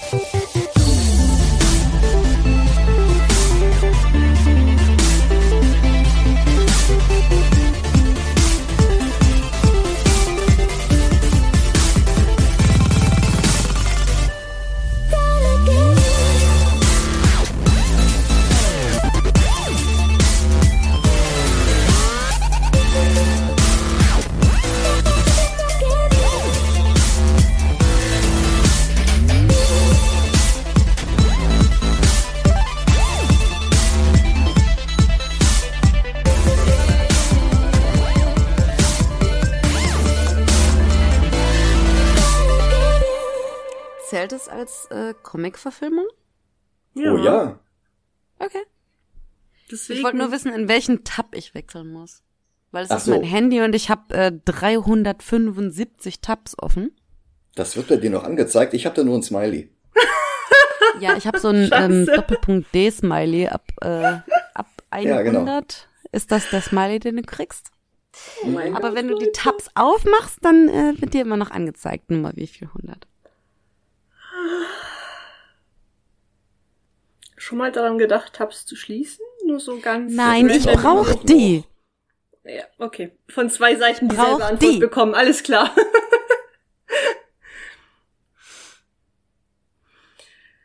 Zählt es als Comic-Verfilmung? Oh ja. Okay. Deswegen, Ich wollte nur wissen, in welchen Tab ich wechseln muss. Weil es Ach ist so. mein Handy und ich habe 375 Tabs offen. Das wird bei dir noch angezeigt. Ich habe da nur ein Smiley. Ja, ich habe so ein Scheiße. Doppelpunkt D-Smiley ab 100. Ja, genau. Ist das der Smiley, den du kriegst? oh mein Aber Gott, wenn du die Tabs aufmachst, dann wird dir immer noch angezeigt, Nummer wie viel 100. schon mal daran gedacht, Tabs zu schließen? Nur so ganz. Nein, ich brauch die. Ja, okay. Von 2 Seiten dieselbe Antwort bekommen, alles klar.